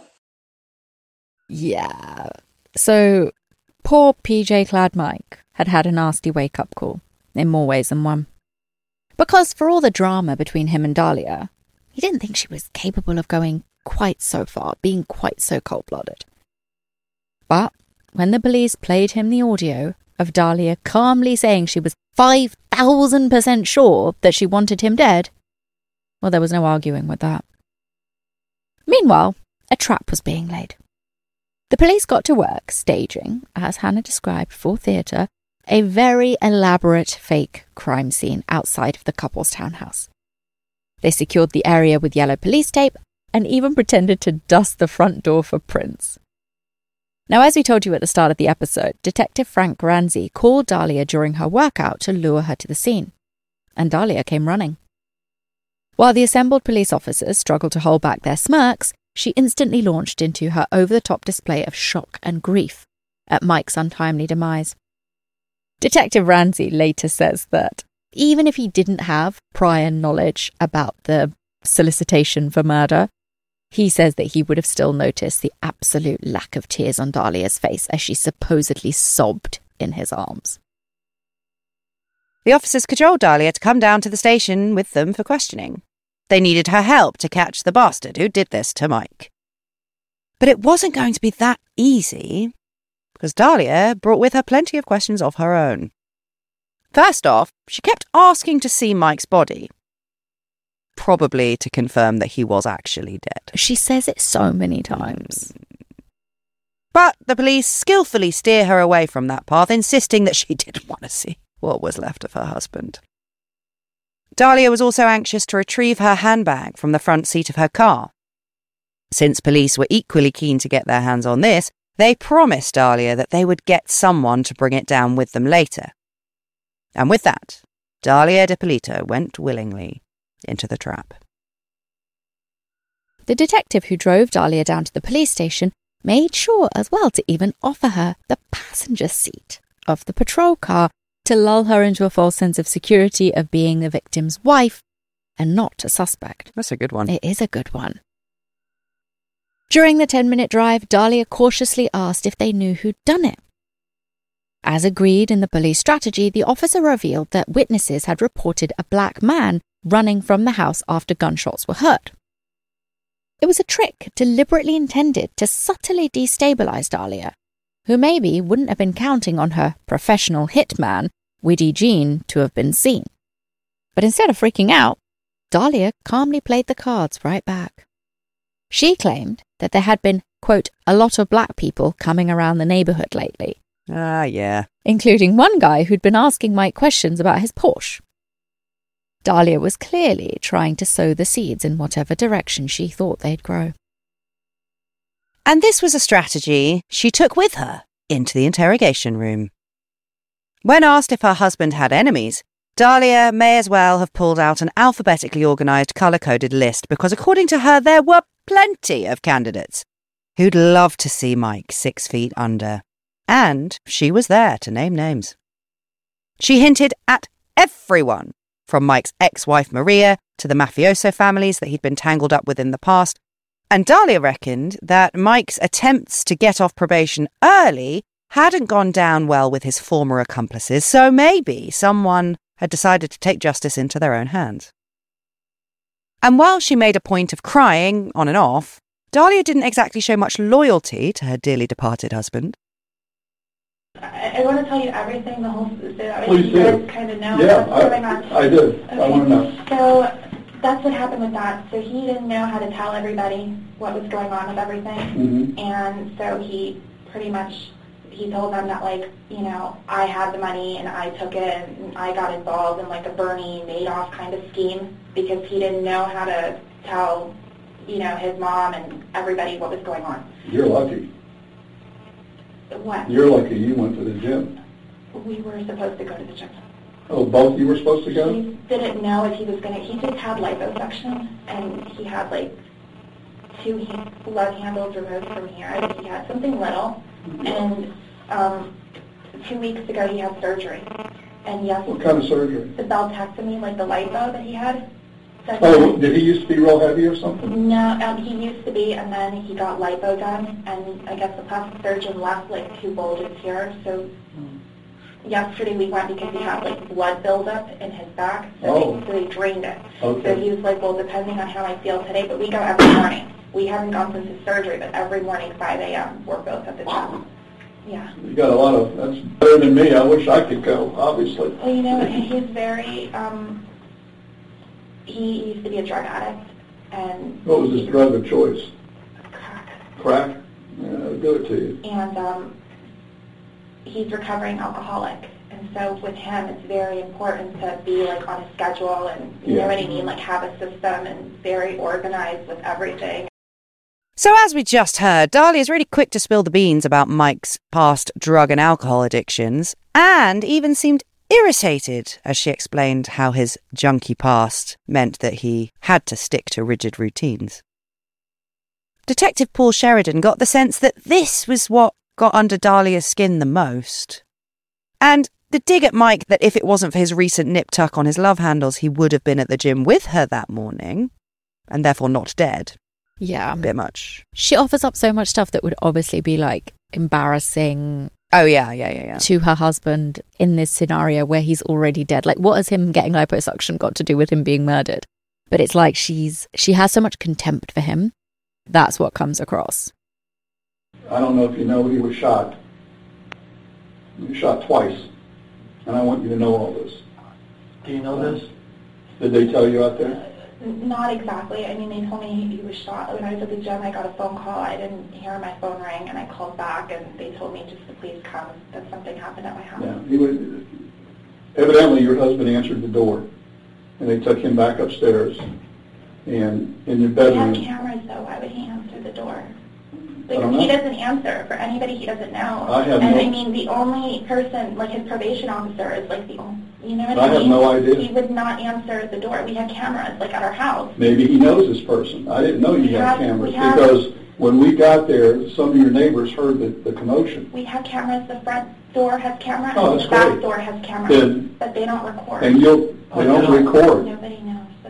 Yeah. So, poor P J-clad Mike had had a nasty wake-up call, in more ways than one. Because for all the drama between him and Dahlia, he didn't think she was capable of going quite so far, being quite so cold-blooded. But when the police played him the audio of Dahlia calmly saying she was five thousand percent sure that she wanted him dead, well, there was no arguing with that. Meanwhile, a trap was being laid. The police got to work staging, as Hannah described for theatre, a very elaborate fake crime scene outside of the couple's townhouse. They secured the area with yellow police tape and even pretended to dust the front door for prints. Now, as we told you at the start of the episode, Detective Frank Ranzi called Dahlia during her workout to lure her to the scene, and Dahlia came running. While the assembled police officers struggled to hold back their smirks, she instantly launched into her over-the-top display of shock and grief at Mike's untimely demise. Detective Ranzi later says that even if he didn't have prior knowledge about the solicitation for murder, he says that he would have still noticed the absolute lack of tears on Dahlia's face as she supposedly sobbed in his arms. The officers cajoled Dahlia to come down to the station with them for questioning. They needed her help to catch the bastard who did this to Mike. But it wasn't going to be that easy, because Dahlia brought with her plenty of questions of her own. First off, she kept asking to see Mike's body, probably to confirm that he was actually dead. She says it so many times. But the police skillfully steer her away from that path, insisting that she didn't want to see what was left of her husband. Dahlia was also anxious to retrieve her handbag from the front seat of her car. Since police were equally keen to get their hands on this, they promised Dahlia that they would get someone to bring it down with them later. And with that, Dahlia Dipolito went willingly into the trap. The detective who drove Dahlia down to the police station made sure as well to even offer her the passenger seat of the patrol car to lull her into a false sense of security of being the victim's wife and not a suspect. That's a good one. It is a good one. During the ten-minute drive, Dahlia cautiously asked if they knew who'd done it. As agreed in the police strategy, the officer revealed that witnesses had reported a black man running from the house after gunshots were heard. It was a trick deliberately intended to subtly destabilize Dahlia, who maybe wouldn't have been counting on her professional hitman, Widdy Jean, to have been seen. But instead of freaking out, Dahlia calmly played the cards right back. She claimed that there had been, quote, a lot of black people coming around the neighborhood lately. Ah, yeah. Including one guy who'd been asking Mike questions about his Porsche. Dahlia was clearly trying to sow the seeds in whatever direction she thought they'd grow. And this was a strategy she took with her into the interrogation room. When asked if her husband had enemies, Dahlia may as well have pulled out an alphabetically organised colour-coded list because according to her there were plenty of candidates who'd love to see Mike six feet under. And she was there to name names. She hinted at everyone, from Mike's ex-wife Maria to the mafioso families that he'd been tangled up with in the past, and Dahlia reckoned that Mike's attempts to get off probation early hadn't gone down well with his former accomplices, so maybe someone had decided to take justice into their own hands. And while she made a point of crying on and off, Dahlia didn't exactly show much loyalty to her dearly departed husband. I, I want to tell you everything, the whole, so that Please you do. guys kind of know Yeah, what's going on. I, I do. Okay. I want to know. So that's what happened with that. So he didn't know how to tell everybody what was going on with everything. Mm-hmm. And so he pretty much, he told them that, like, you know, I had the money and I took it and I got involved in, like, a Bernie Madoff kind of scheme because he didn't know how to tell, you know, his mom and everybody what was going on. You're lucky. What? You're lucky you went to the gym. We were supposed to go to the gym. Oh, both you were supposed to go? He didn't know if he was going to, he just had liposuction, and he had like two hand, blood handles removed from here, and he had something little, and um, two weeks ago he had surgery, and yes, What kind of surgery? the beltectomy, like the lipo that he had. That's Oh, did he used to be real heavy or something? No, um, he used to be, and then he got lipo done, and I guess the plastic surgeon left like two bulges here, so yesterday we went because he had like blood buildup in his back, so, Oh. they, so they drained it. Okay. So he was like, well, depending on how I feel today, but we go every morning. We haven't gone since his surgery, but every morning, five a.m., we're both at the gym. Yeah. You got a lot of, that's better than me. I wish I could go, obviously. Well, you know, he's very, um, he used to be a drug addict, and What was his drug of choice? crack. Crack? Yeah, I'll do it to you. And um, he's recovering alcoholic. And so with him, it's very important to be like on a schedule and, you Yeah. know what I mean, like have a system and very organized with everything. So as we just heard, Dahlia is really quick to spill the beans about Mike's past drug and alcohol addictions, and even seemed irritated as she explained how his junkie past meant that he had to stick to rigid routines. Detective Paul Sheridan got the sense that this was what got under Dahlia's skin the most. And the dig at Mike that if it wasn't for his recent nip-tuck on his love handles, he would have been at the gym with her that morning, and therefore not dead. Yeah. A bit much. She offers up so much stuff that would obviously be like embarrassing Oh, yeah, yeah, yeah, yeah. to her husband in this scenario where he's already dead. Like, what has him getting liposuction got to do with him being murdered? But it's like she's she has so much contempt for him. That's what comes across. I don't know if you know, he was shot. He was shot twice. And I want you to know all this. Do you know this? Did they tell you out there? Not exactly. I mean, they told me he was shot. When I was at the gym, I got a phone call. I didn't hear my phone ring, and I called back, and they told me just to please come, that something happened at my house. Yeah. He was, evidently your husband answered the door. And they took him back upstairs. And in your We have bedroom... cameras, though. Why would he answer the door? I don't Like, know. he doesn't answer for anybody he doesn't know. I have and no- I mean, the only person, like his probation officer, is like the only. You know what I, I have mean? no idea. He would not answer the door. We had cameras, like at our house. Maybe he knows this person. I didn't know you We had have- cameras we have- because when we got there, some of your neighbors heard the, the commotion. We have cameras. The front door has cameras. Oh, and that's the back great. door has cameras. Then- but they don't record. And you'll, they Oh, don't no. record. Nobody knows, but they don't.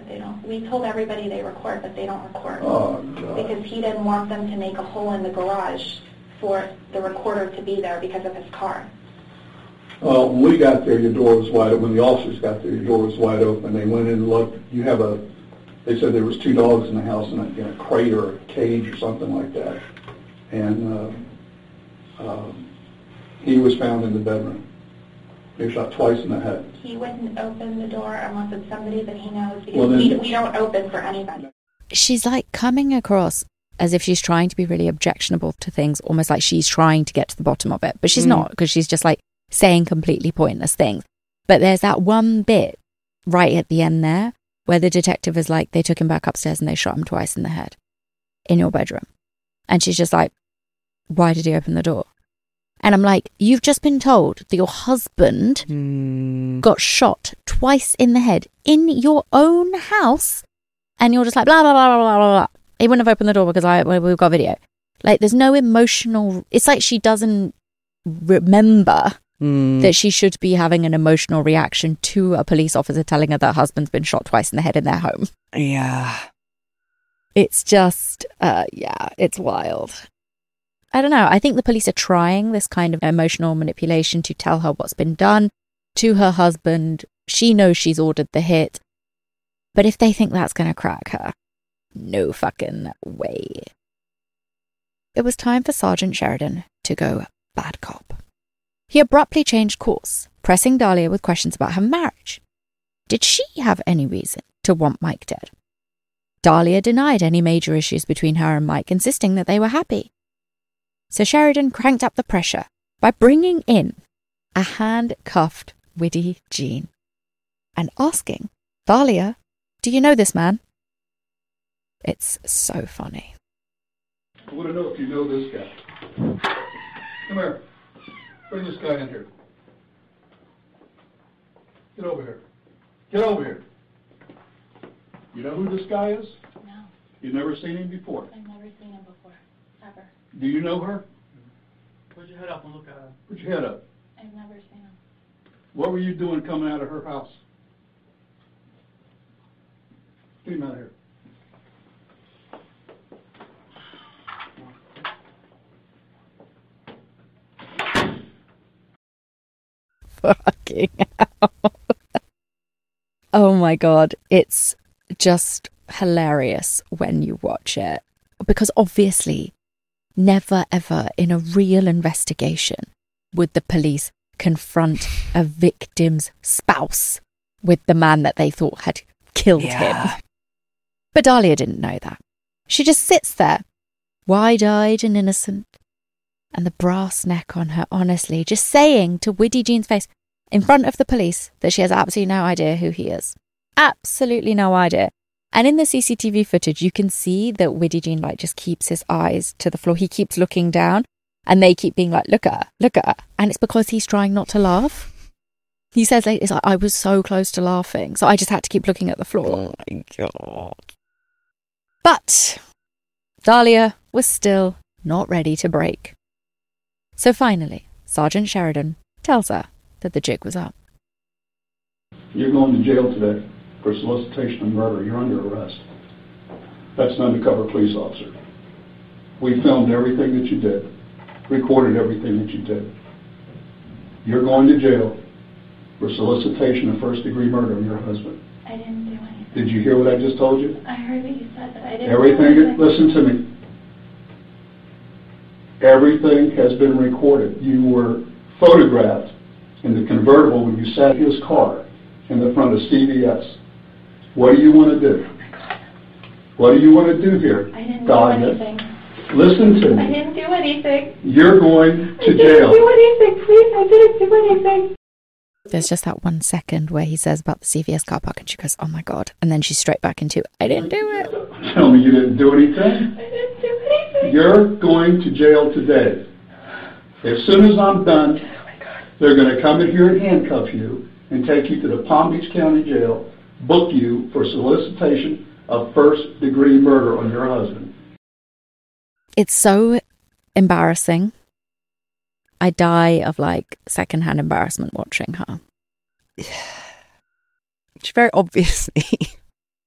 we told everybody they record, but they don't record. Oh, God. Because he didn't want them to make a hole in the garage for the recorder to be there because of his car. Well, when we got there, your door was wide open. When the officers got there, your door was wide open. They went in and looked. You have a, they said there was two dogs in the house in a, in a crate or a cage or something like that. And uh, uh, he was found in the bedroom. He was shot twice in the head. He wouldn't open the door unless it's somebody that he knows, because Well, then- we, we don't open for anybody. She's like coming across as if she's trying to be really objectionable to things, almost like she's trying to get to the bottom of it. But she's Mm. not, because she's just like saying completely pointless things. But there's that one bit right at the end there where the detective is like, they took him back upstairs and they shot him twice in the head in your bedroom. And she's just like, why did he open the door? And I'm like, you've just been told that your husband Mm. got shot twice in the head in your own house, and you're just like, blah, blah, blah, blah, blah, blah. He wouldn't have opened the door because I well, we've got video. Like, there's no emotional... It's like she doesn't remember Mm. that she should be having an emotional reaction to a police officer telling her that her husband's been shot twice in the head in their home. Yeah. It's just, uh, yeah, it's wild. I don't know. I think the police are trying this kind of emotional manipulation to tell her what's been done to her husband. She knows she's ordered the hit. But if they think that's going to crack her, no fucking way. It was time for Sergeant Sheridan to go bad cop. He abruptly changed course, pressing Dahlia with questions about her marriage. Did she have any reason to want Mike dead? Dahlia denied any major issues between her and Mike, insisting that they were happy. So Sheridan cranked up the pressure by bringing in a handcuffed Widdy Jean and asking, Dahlia, do you know this man? It's so funny. I want to know if you know this guy. Come here. Bring this guy in here. Get over here. Get over here. You know who this guy is? No, You've never seen him before. I've never seen him before, ever. Do you know her? Put your head up and look at her. Put your head up. I've never seen him. What were you doing coming out of her house? Get him out of here. Fucking hell. Oh my God. It's just hilarious when you watch it. Because obviously, never ever in a real investigation would the police confront a victim's spouse with the man that they thought had killed Yeah. him. But Dahlia didn't know that. She just sits there, wide-eyed and innocent, and the brass neck on her, honestly, just saying to Widdy Jean's face in front of the police that she has absolutely no idea who he is. Absolutely no idea. And in the C C T V footage, you can see that Widdy Jean like just keeps his eyes to the floor. He keeps looking down, and they keep being like, look at her, look at her. And it's because he's trying not to laugh. He says, like, it's like, I was so close to laughing, so I just had to keep looking at the floor. Oh my God. But Dahlia was still not ready to break. So finally, Sergeant Sheridan tells her that the jig was up. You're going to jail today for solicitation of murder. You're under arrest. That's an undercover police officer. We filmed everything that you did, recorded everything that you did. You're going to jail for solicitation of first-degree murder of your husband. I didn't do anything. Did you hear what I just told you? I heard what you said, but I didn't do Everything, anything. listen to me. Everything has been recorded. You were photographed in the convertible when you sat in his car in the front of C V S. What do you want to do? Oh my God. What do you want to do here? I didn't Dahlia? do anything. Listen to I me. didn't do anything. You're going I to didn't jail. do anything. Please, I didn't do anything. There's just that one second where he says about the C V S car park, and she goes, oh my God. And then she's straight back into, I didn't do it. Tell me you didn't do anything. I didn't do anything. You're going to jail today. As soon as I'm done, Oh my God. they're going to come in here and handcuff you and take you to the Palm Beach County Jail, book you for solicitation of first-degree murder on your husband. It's so embarrassing. I die of like secondhand embarrassment watching her. She very obviously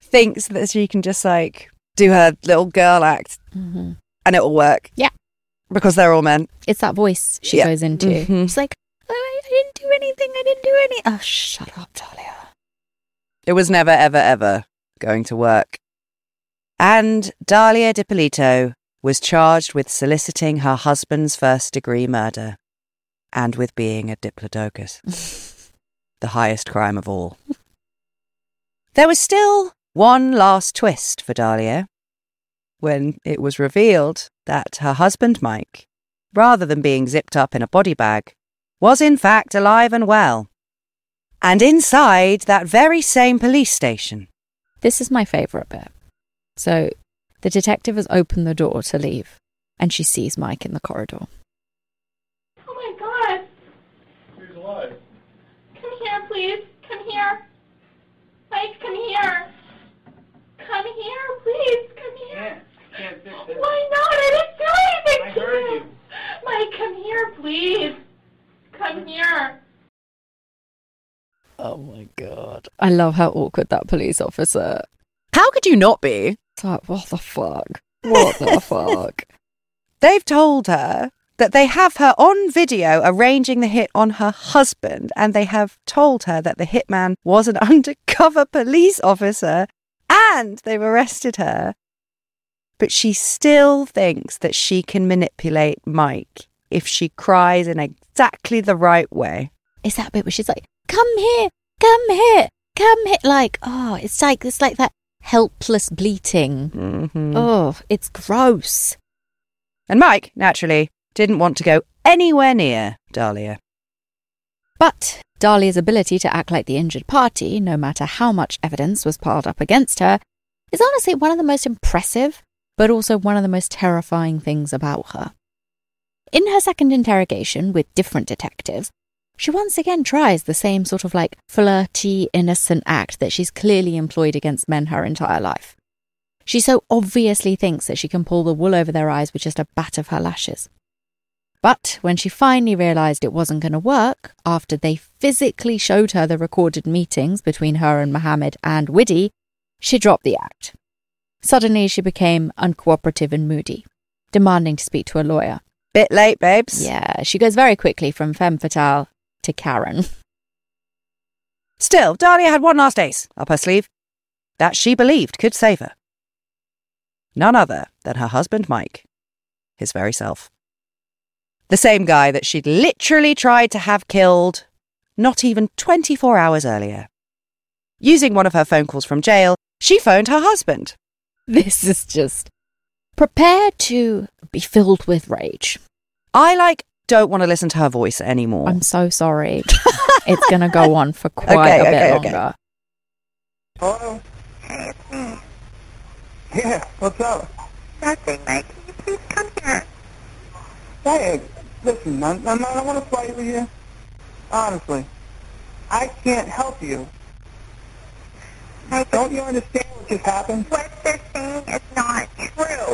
thinks that she can just like do her little girl act Mm-hmm. and it will work. Yeah. Because they're all men. It's that voice she Yeah. goes into. Mhm. She's like, oh, I, I didn't do anything. I didn't do any. Oh, shut up, Dahlia. It was never, ever, ever going to work. And Dahlia Dippolito was charged with soliciting her husband's first-degree murder and with being a diplodocus, the highest crime of all. There was still one last twist for Dahlia when it was revealed that her husband, Mike, rather than being zipped up in a body bag, was in fact alive and well. And inside that very same police station. This is my favourite bit. So the detective has opened the door to leave, and she sees Mike in the corridor. Oh my God. He's alive. Come here, please. Come here. Mike, come here. Come here, please. Come here. Can't, can't fix it. Why not? I didn't do anything I to heard you. you. Mike, come here, please. Come here. Oh my God. I love how awkward that police officer. How could you not be? It's like, what the fuck? What the fuck? They've told her that they have her on video arranging the hit on her husband, and they have told her that the hitman was an undercover police officer, and they've arrested her. But she still thinks that she can manipulate Mike if she cries in exactly the right way. It's that bit where she's like, come here, come here, come here. Like, oh, it's like, it's like that helpless bleating. Mm-hmm. Oh, it's gross. And Mike, naturally, didn't want to go anywhere near Dahlia. But Dahlia's ability to act like the injured party, no matter how much evidence was piled up against her, is honestly one of the most impressive, but also one of the most terrifying things about her. In her second interrogation with different detectives, she once again tries the same sort of like flirty, innocent act that she's clearly employed against men her entire life. She so obviously thinks that she can pull the wool over their eyes with just a bat of her lashes. But when she finally realised it wasn't going to work, after they physically showed her the recorded meetings between her and Mohammed and Widdy, she dropped the act. Suddenly she became uncooperative and moody, demanding to speak to a lawyer. Bit late, babes. Yeah, she goes very quickly from femme fatale to Karen. Still, Dahlia had one last ace up her sleeve that she believed could save her. None other than her husband Mike, his very self. The same guy that she'd literally tried to have killed not even twenty-four hours earlier. Using one of her phone calls from jail, she phoned her husband. This is just... Prepare to be filled with rage. I, like, don't want to listen to her voice anymore. I'm so sorry. It's going to go on for quite Okay, a bit okay, longer. okay. Hello? Hey, it's me. Yeah, what's up? Nothing, Mike. Can you please come here? Hey, listen, I'm, I'm, I don't want to fight with you. Honestly. I can't help you. Mike, Don't you understand what just happened? what they're saying is not true.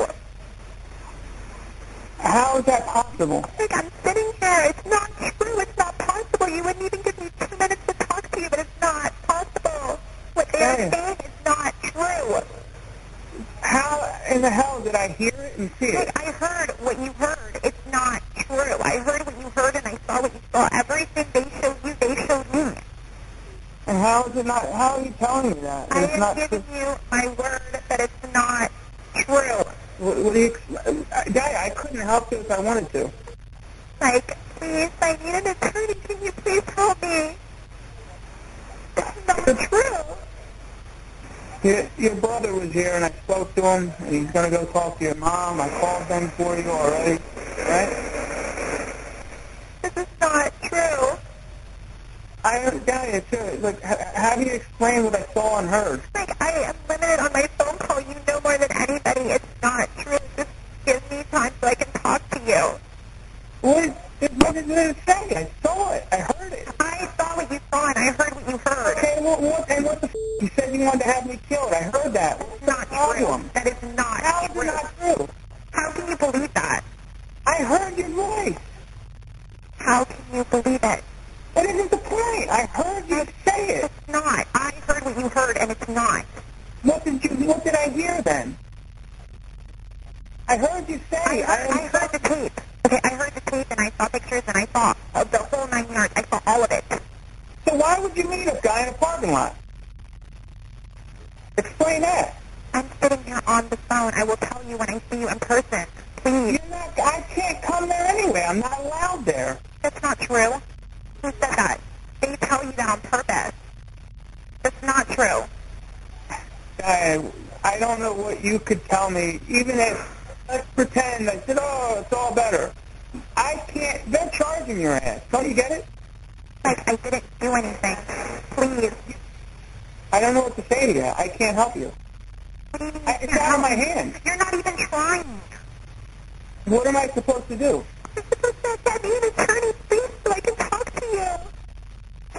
How is that possible? Like, I'm sitting here. It's not true. It's not possible. You wouldn't even give me two minutes to talk to you, but it's not possible. What they are Hey. saying is not true. How in the hell did I hear it and see it? Like, I heard what you heard. It's not true. I heard what you heard, and I saw what you saw. Everything they showed you, they showed me. And how is it not? How are you telling me that? I It's am not giving true. you my word that it's not true. What, what do you? ex- Guy, I couldn't help you if I wanted to. Like, please, I need an attorney. Can you please help me? It's not true. Your, your brother was here, and I spoke to him, and he's going to go talk to your mom. I called them for you already, right? This is not true. I heard, Guy, too. Like, h- how do you explain what I saw and heard? Like, I am limited on my phone call. You know more than anybody. It's not true. Just give me time so I can talk to you. What, what did it say? I saw it. I heard it. I saw what you saw, and I heard what you heard. Okay, what, what, and what the f***? You said you wanted to have me killed. I heard that. What's It's the not true. problem? That is not How is true. it not true? How can you believe that? I heard your voice. How can you believe it? What isn't the point? I heard you say it. It's not. I heard what you heard, and it's not. What did you, what did I hear then? I heard you say, I heard, I heard the tape. Okay, I heard the tape and I saw pictures and I saw uh, the whole nine yards. I saw all of it. So why would you meet a guy in a parking lot? Explain that. I'm sitting here on the phone. I will tell you when I see you in person. Please. You're not, I can't come there anyway. I'm not allowed there. That's not true. Who said that? They tell you that on purpose. That's not true. I, I don't know what you could tell me. Even if, let's pretend, I said, oh, it's all better. I can't, they're charging your ass. Don't you get it? Like, I didn't do anything. Please. I don't know what to say to you. I can't help you. What do you mean I, it's out of my hands. You're not even trying. What am I supposed to do? You're supposed to get me an attorney, please, so I can talk to you.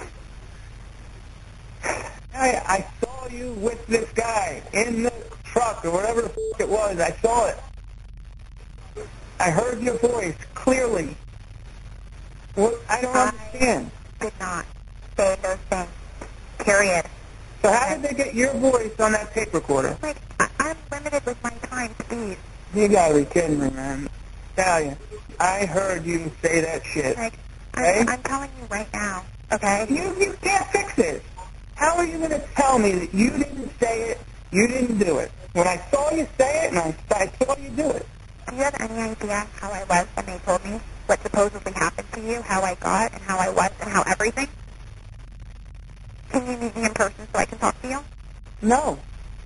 I, I saw you with this guy in the truck or whatever the f*** it was. I saw it. I heard your voice clearly. What? I don't I understand. did not say those things. Period. So how did they get your voice on that tape recorder? Like, I, I'm limited with my time, please. You gotta be kidding me, man. Stallion, I heard you say that shit. Like, Okay? I'm, I'm telling you right now, okay? You, you can't fix it. How are you going to tell me that you didn't say it, you didn't do it? When I saw you say it and I, I saw you do it. Do you have any idea how I was when they told me what supposedly happened to you, how I got and how I was and how everything? Can you meet me in person so I can talk to you? No.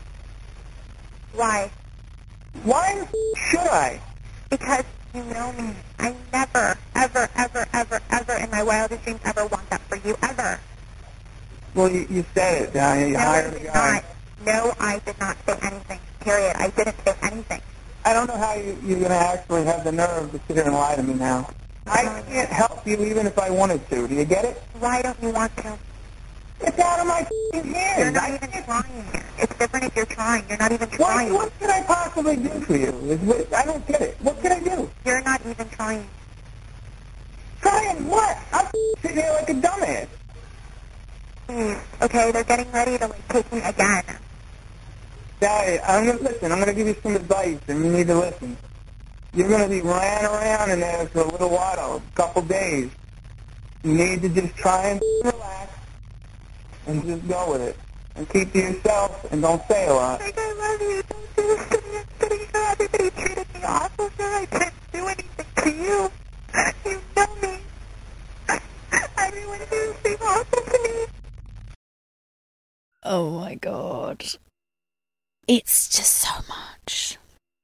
Why? Why the f- should I? Because you know me. I never, ever, ever, ever, ever in my wildest dreams ever want that for you, ever. Well, you, you said it, uh, you No, I hired a did guy. not. No, I did not say anything. Period. I didn't say anything. I don't know how you, you're going to actually have the nerve to sit here and lie to me now. I can't help you even if I wanted to. Do you get it? Why don't you want to? It's out of my f***ing hands. You're not I even can't- trying. It's different if you're trying. You're not even What, trying. what could I possibly do for you? Is what- I don't get it. What could I do? You're not even trying. Trying what? I'm sitting here like a dumbass. Please. Okay, they're getting ready to like take me again. Daddy, I'm gonna listen. I'm gonna give you some advice, and you need to listen. You're gonna be running around in there for a little while, a couple days. You need to just try and relax and just go with it, and keep to yourself, and don't say a lot. Like, I love you. Don't do this to me. I'm sitting here. Everybody treated me awful. Sir, I didn't do anything to you. You know me. Everyone did anything awful to me. Oh my god. It's just so much.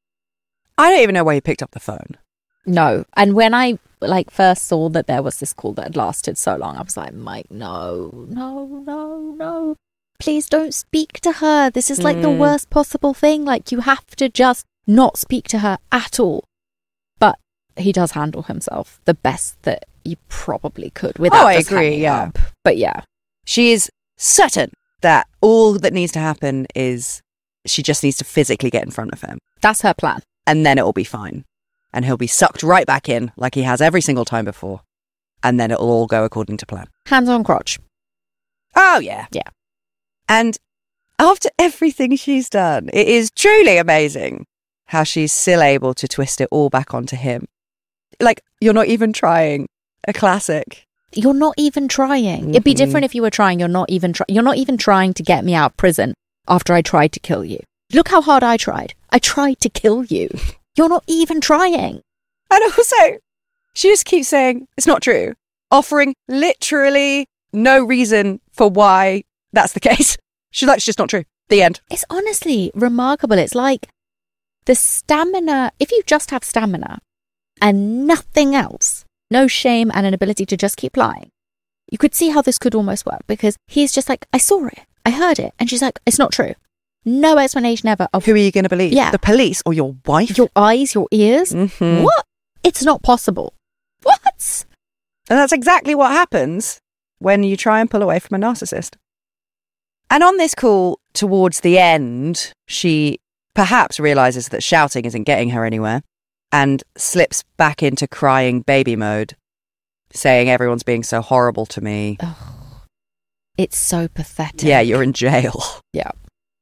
I don't even know why he picked up the phone. No. And when I like first saw that there was this call that had lasted so long, I was like, Mike, no, no, no, no. Please don't speak to her. This is like mm. the worst possible thing. Like, you have to just not speak to her at all. But he does handle himself the best that you probably could without oh, I just agree, hanging yeah. up. But yeah. She is certain that all that needs to happen is she just needs to physically get in front of him. That's her plan. And then it will be fine. And he'll be sucked right back in like he has every single time before. And then it'll all go according to plan. Hands on crotch. Oh, yeah. Yeah. And after everything she's done, it is truly amazing how she's still able to twist it all back onto him. Like, you're not even trying. A classic. You're not even trying. Mm-hmm. It'd be different if you were trying. You're not even try- You're not even trying to get me out of prison after I tried to kill you. Look how hard I tried. I tried to kill you. You're not even trying. And also, she just keeps saying it's not true, offering literally no reason for why that's the case. She's like, it's just not true. The end. It's honestly remarkable. It's like the stamina, if you just have stamina and nothing else, no shame and an ability to just keep lying, you could see how this could almost work, because he's just like, I saw it, I heard it. And she's like, it's not true. No explanation ever of who are you going to believe? Yeah. The police or your wife? Your eyes, your ears? Mm-hmm. What? It's not possible. What? And that's exactly what happens when you try and pull away from a narcissist. And on this call, towards the end, she perhaps realises that shouting isn't getting her anywhere and slips back into crying baby mode, saying everyone's being so horrible to me. Oh, it's so pathetic. Yeah, you're in jail. Yeah.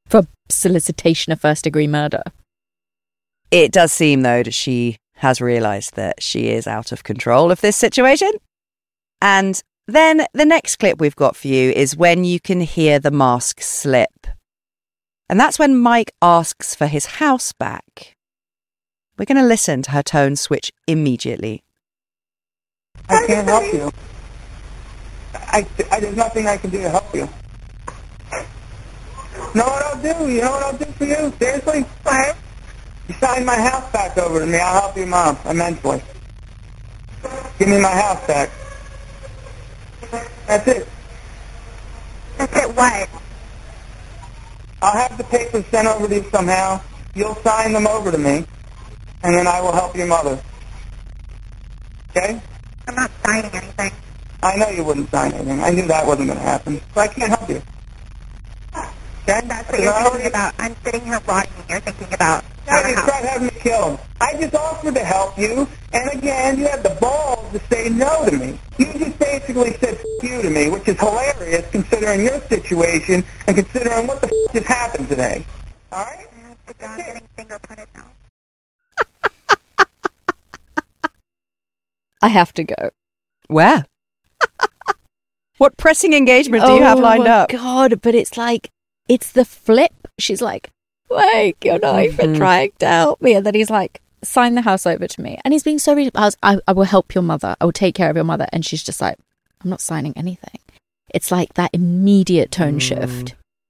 for solicitation of first-degree murder. It does seem, though, that she has realised that she is out of control of this situation. And then the next clip we've got for you is when you can hear the mask slip. And that's when Mike asks for his house back. We're going to listen to her tone switch immediately. I can't help you. I, I, there's nothing I can do to help you. Know what I'll do? You know what I'll do for you? Seriously? What? You sign my house back over to me. I'll help you, Mom, immensely. Give me my house back. That's it. That's it what? I'll have the papers sent over to you somehow. You'll sign them over to me, and then I will help your mother. Okay? I'm not signing anything. I know you wouldn't sign anything. I knew that wasn't going to happen, so I can't help you. Okay? That's what you're thinking about. I'm sitting here rotting and you're thinking about Yeah, you tried having me killed. I just offered to help you, and again, you had the balls to say no to me. You just basically said f*** you to me, which is hilarious considering your situation and considering what the f*** just happened today. All right? the dog getting fingerprinted now. I have to go. Where? What pressing engagement do you have lined oh, up? God, but it's like, it's the flip. She's like, wait, you're not even Mhm. trying to help me. And then he's like, sign the house over to me. And he's being so reasonable. I, was, I, I will help your mother. I will take care of your mother. And she's just like, I'm not signing anything. It's like that immediate tone Mm. shift.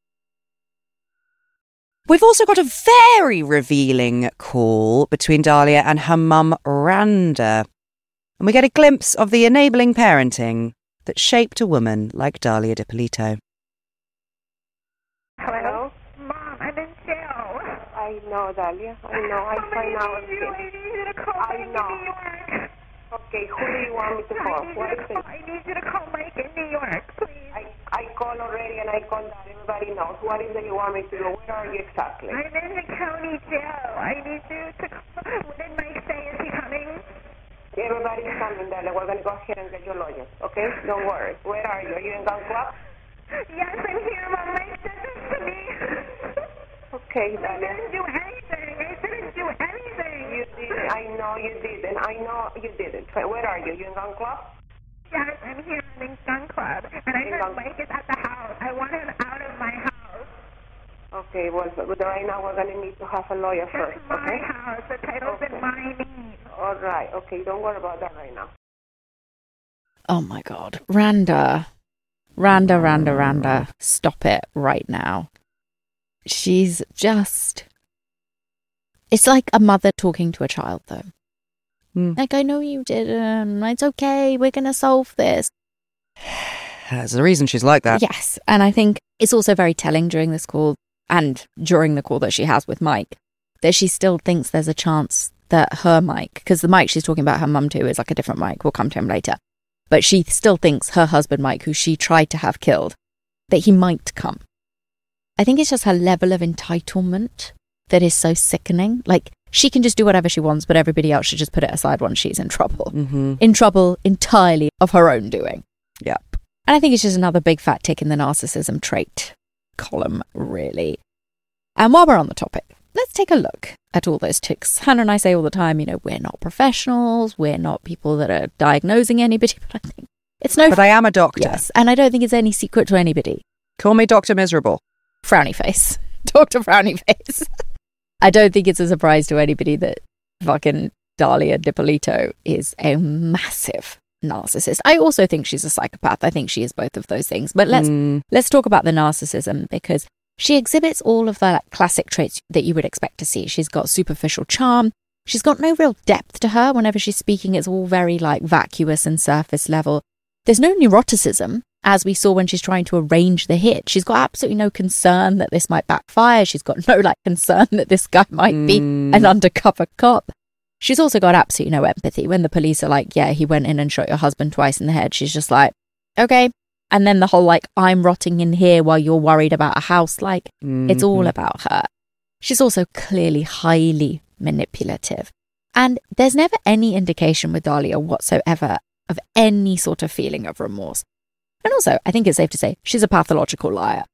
We've also got a very revealing call between Dahlia and her mum, Randa. And we get a glimpse of the enabling parenting that shaped a woman like Dahlia Dippolito. Hello? Mom, I'm in jail. I know, Dahlia. I know. I Somebody find out. needs you. I need you to call I Mike know. in New York. Okay, who do you want me to I call? need, What you is to it? call, I need you to call Mike in New York, please. I, I called already and I called that. Everybody knows. What is it you want me to do? Where are you exactly? I'm in the county jail. I need you to call. What did Mike say? Is he coming? Everybody's coming, Dahlia. We're going to go ahead and get your lawyer. Okay? Don't worry. Where are you? Are you in Gun Club? Yes, I'm here, Mom. Mike did this to me. Okay, I Dahlia. didn't do anything. I didn't do anything. You did. I know you didn't. I know you didn't. Where are you? You in Gun Club? Yes, I'm here in Gun Club. And I In heard Gun- Mike is at the house. I want him out of my house. Okay, well, but right now we're going to need to have a lawyer first, It's my okay? house. The title's Okay. in my name. All right. Okay, don't worry about that right now. Oh my God. Randa. Randa, Randa, Randa. Stop it right now. She's just... It's like a mother talking to a child, though. Mm. Like, I know you didn't. It's okay. We're going to solve this. There's a reason she's like that. Yes. And I think it's also very telling during this call and during the call that she has with Mike that she still thinks there's a chance that her Mike, because the Mike she's talking about her mum to is like a different Mike. We'll come to him later. But she still thinks her husband, Mike, who she tried to have killed, that he might come. I think it's just her level of entitlement that is so sickening. Like, she can just do whatever she wants, but everybody else should just put it aside once she's in trouble. Mm-hmm. In trouble entirely of her own doing. Yep. And I think it's just another big fat tick in the narcissism trait column, really. And while we're on the topic, let's take a look at all those ticks. Hannah and I say all the time, you know, we're not professionals, we're not people that are diagnosing anybody, but I think it's no... But I am a doctor. Yes, and I don't think it's any secret to anybody. Call me Doctor Miserable. Frowny face. Doctor Frowny face. I don't think it's a surprise to anybody that fucking Dahlia Dippolito is a massive narcissist. I also think she's a psychopath. I think she is both of those things. But let's Mm. let's talk about the narcissism, because she exhibits all of the like, classic traits that you would expect to see. She's got superficial charm. She's got no real depth to her. Whenever she's speaking, it's all very like vacuous and surface level. There's no neuroticism, as we saw when she's trying to arrange the hit. She's got absolutely no concern that this might backfire. She's got no like concern that this guy might be Mm. an undercover cop. She's also got absolutely no empathy. When the police are like, yeah, he went in and shot your husband twice in the head, she's just like, okay. And then the whole like, I'm rotting in here while you're worried about a house, like, Mm-hmm. it's all about her. She's also clearly highly manipulative. And there's never any indication with Dahlia whatsoever of any sort of feeling of remorse. And also, I think it's safe to say she's a pathological liar.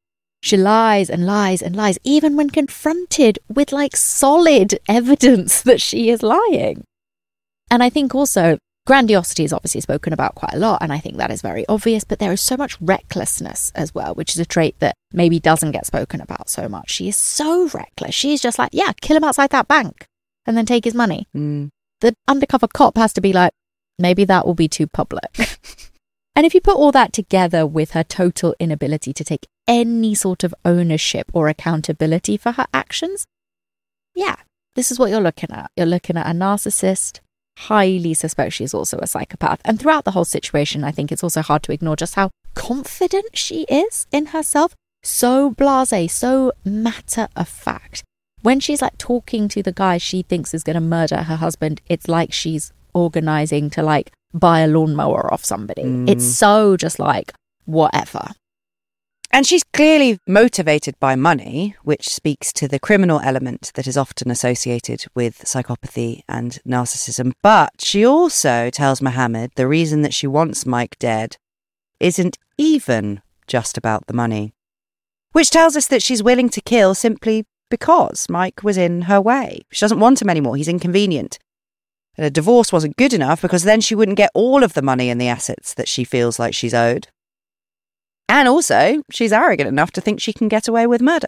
She lies and lies and lies, even when confronted with like solid evidence that she is lying. And I think also grandiosity is obviously spoken about quite a lot, and I think that is very obvious, but there is so much recklessness as well, which is a trait that maybe doesn't get spoken about so much. She is so reckless. She's just like, yeah, kill him outside that bank and then take his money. Mm. The undercover cop has to be like, maybe that will be too public. And if you put all that together with her total inability to take any sort of ownership or accountability for her actions, yeah, this is what you're looking at. You're looking at a narcissist. Highly suspect she's also a psychopath. And throughout the whole situation, I think it's also hard to ignore just how confident she is in herself. So blasé, so matter of fact. When she's like talking to the guy she thinks is going to murder her husband, it's like she's organizing to like buy a lawnmower off somebody. Mm. It's so just like, whatever. And she's clearly motivated by money, which speaks to the criminal element that is often associated with psychopathy and narcissism. But she also tells Mohammed the reason that she wants Mike dead isn't even just about the money, which tells us that she's willing to kill simply because Mike was in her way. She doesn't want him anymore. He's inconvenient. And a divorce wasn't good enough because then she wouldn't get all of the money and the assets that she feels like she's owed. And also, she's arrogant enough to think she can get away with murder.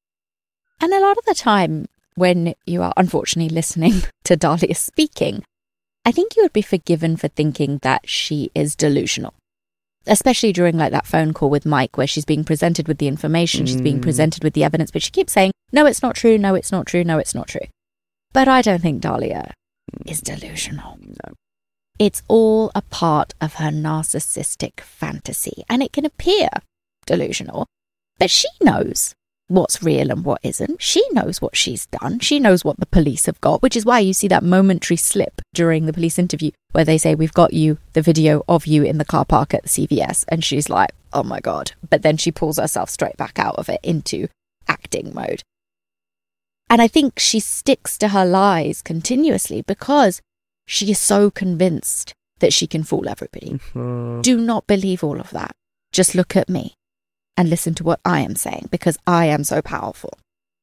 And a lot of the time, when you are unfortunately listening to Dahlia speaking, I think you would be forgiven for thinking that she is delusional. Especially during like that phone call with Mike where she's being presented with the information, mm. she's being presented with the evidence, but she keeps saying, no, it's not true, no, it's not true, no, it's not true. But I don't think Dahlia is delusional. No. It's all a part of her narcissistic fantasy, and it can appear delusional, but she knows what's real and what isn't. She knows what she's done. She knows what the police have got, which is why you see that momentary slip during the police interview where they say, we've got you, the video of you in the car park at the C V S. And she's like, oh my God. But then she pulls herself straight back out of it into acting mode. And I think she sticks to her lies continuously because she is so convinced that she can fool everybody. Mm-hmm. Do not believe all of that. Just look at me and listen to what I am saying because I am so powerful.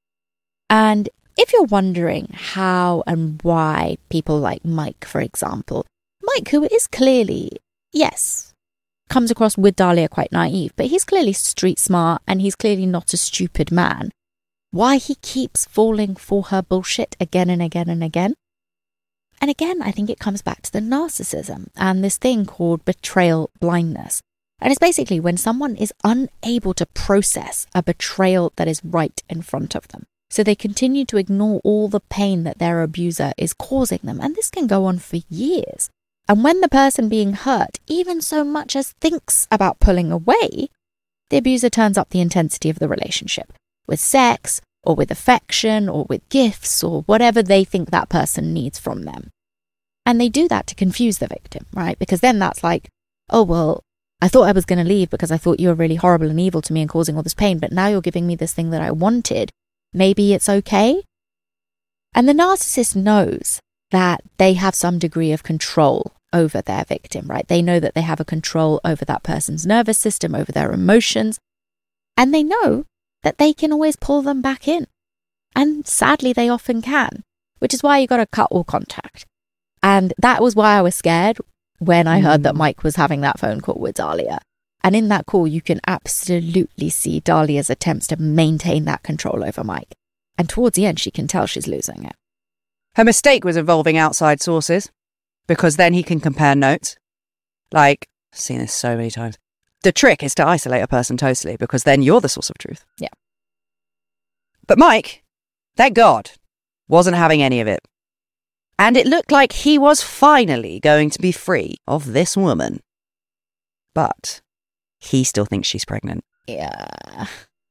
And if you're wondering how and why people like Mike, for example, Mike, who is clearly, yes, comes across with Dahlia quite naive, but he's clearly street smart and he's clearly not a stupid man, why he keeps falling for her bullshit again and again and again. And again, I think it comes back to the narcissism and this thing called betrayal blindness. And it's basically when someone is unable to process a betrayal that is right in front of them. So they continue to ignore all the pain that their abuser is causing them. And this can go on for years. And when the person being hurt even so much as thinks about pulling away, the abuser turns up the intensity of the relationship with sex, or with affection, or with gifts, or whatever they think that person needs from them. And they do that to confuse the victim, right? Because then that's like, oh, well, I thought I was going to leave because I thought you were really horrible and evil to me and causing all this pain, but now you're giving me this thing that I wanted. Maybe it's okay? And the narcissist knows that they have some degree of control over their victim, right? They know that they have a control over that person's nervous system, over their emotions, and they know that they can always pull them back in. And sadly, they often can, which is why you got to cut all contact. And that was why I was scared when I heard that Mike was having that phone call with Dahlia. And in that call, you can absolutely see Dahlia's attempts to maintain that control over Mike. And towards the end, she can tell she's losing it. Her mistake was involving outside sources, because then he can compare notes. Like, I've seen this so many times. The trick is to isolate a person totally, because then you're the source of truth. Yeah. But Mike, thank God, wasn't having any of it. And it looked like he was finally going to be free of this woman. But he still thinks she's pregnant. Yeah.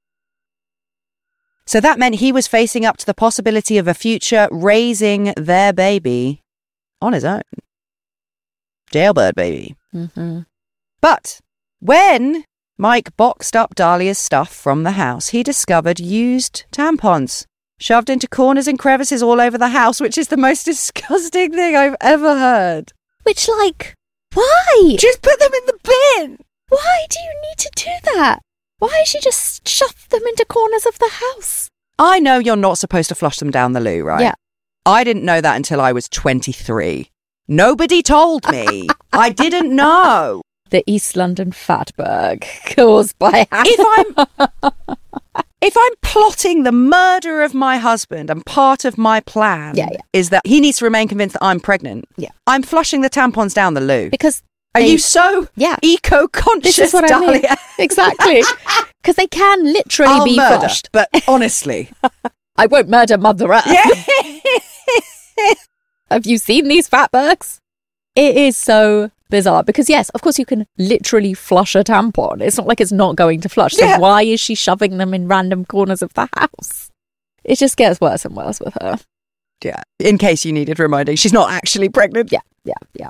So that meant he was facing up to the possibility of a future raising their baby on his own. Jailbird baby. Mm-hmm. But when Mike boxed up Dahlia's stuff from the house, he discovered used tampons shoved into corners and crevices all over the house, which is the most disgusting thing I've ever heard. Which, like, why? Just put them in the bin! Why do you need to do that? Why has she just shoved them into corners of the house? I know you're not supposed to flush them down the loo, right? Yeah. I didn't know that until I was twenty-three. Nobody told me. I didn't know. The East London fatberg caused by... If I'm... If I'm plotting the murder of my husband and part of my plan yeah, yeah. is that he needs to remain convinced that I'm pregnant, yeah. I'm flushing the tampons down the loo. Because Are they, you so yeah. eco-conscious, This is what Dahlia? I mean. Exactly. Because they can literally I'll be murder, flushed. But honestly... I won't murder Mother Earth. Yeah. Have you seen these fatbergs? It is so bizarre because, yes, of course you can literally flush a tampon. It's not like it's not going to flush. So Yeah. why is she shoving them in random corners of the house? It just gets worse and worse with her. Yeah. In case you needed reminding, she's not actually pregnant. Yeah, yeah, yeah.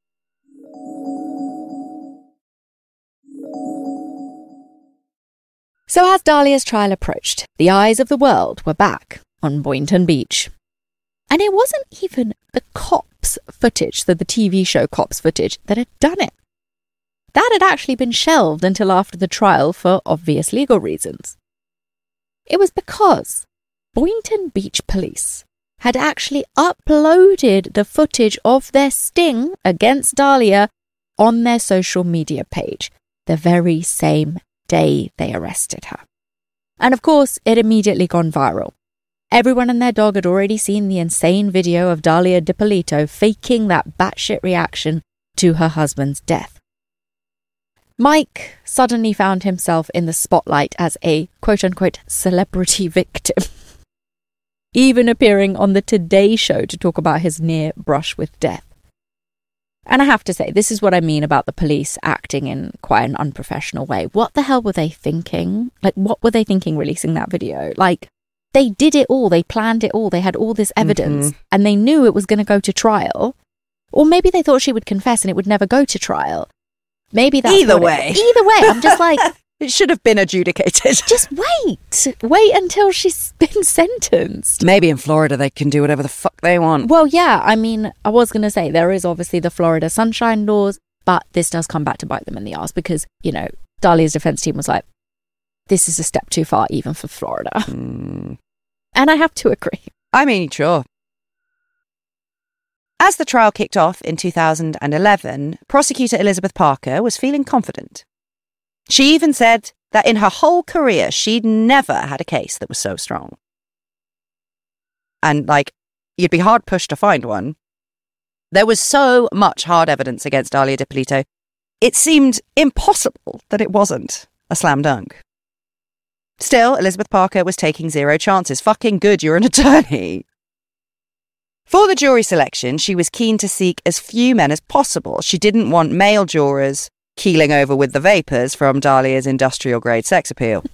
So as Dahlia's trial approached, the eyes of the world were back on Boynton Beach. And it wasn't even the cops footage, so the T V show cops footage, that had done it. That had actually been shelved until after the trial for obvious legal reasons. It was because Boynton Beach Police had actually uploaded the footage of their sting against Dahlia on their social media page the very same day they arrested her. And of course, it immediately gone viral. Everyone and their dog had already seen the insane video of Dalia Dippolito faking that batshit reaction to her husband's death. Mike suddenly found himself in the spotlight as a quote-unquote celebrity victim, even appearing on the Today Show to talk about his near brush with death. And I have to say, this is what I mean about the police acting in quite an unprofessional way. What the hell were they thinking? Like, what were they thinking releasing that video? Like, they did it all. They planned it all. They had all this evidence mm-hmm. and they knew it was going to go to trial. Or maybe they thought she would confess and it would never go to trial. Maybe that's Either way. It, either way. I'm just like... It should have been adjudicated. Just wait. Wait until she's been sentenced. Maybe in Florida they can do whatever the fuck they want. Well, yeah. I mean, I was going to say there is obviously the Florida sunshine laws, but this does come back to bite them in the arse because, you know, Dahlia's defense team was like, this is a step too far even for Florida. Mm. And I have to agree. I mean, sure. As the trial kicked off in two thousand eleven, prosecutor Elizabeth Parker was feeling confident. She even said that in her whole career, she'd never had a case that was so strong. And, like, you'd be hard-pushed to find one. There was so much hard evidence against Dalia Dippolito, it seemed impossible that it wasn't a slam dunk. Still, Elizabeth Parker was taking zero chances. Fucking good, you're an attorney. For the jury selection, she was keen to seek as few men as possible. She didn't want male jurors keeling over with the vapours from Dahlia's industrial-grade sex appeal.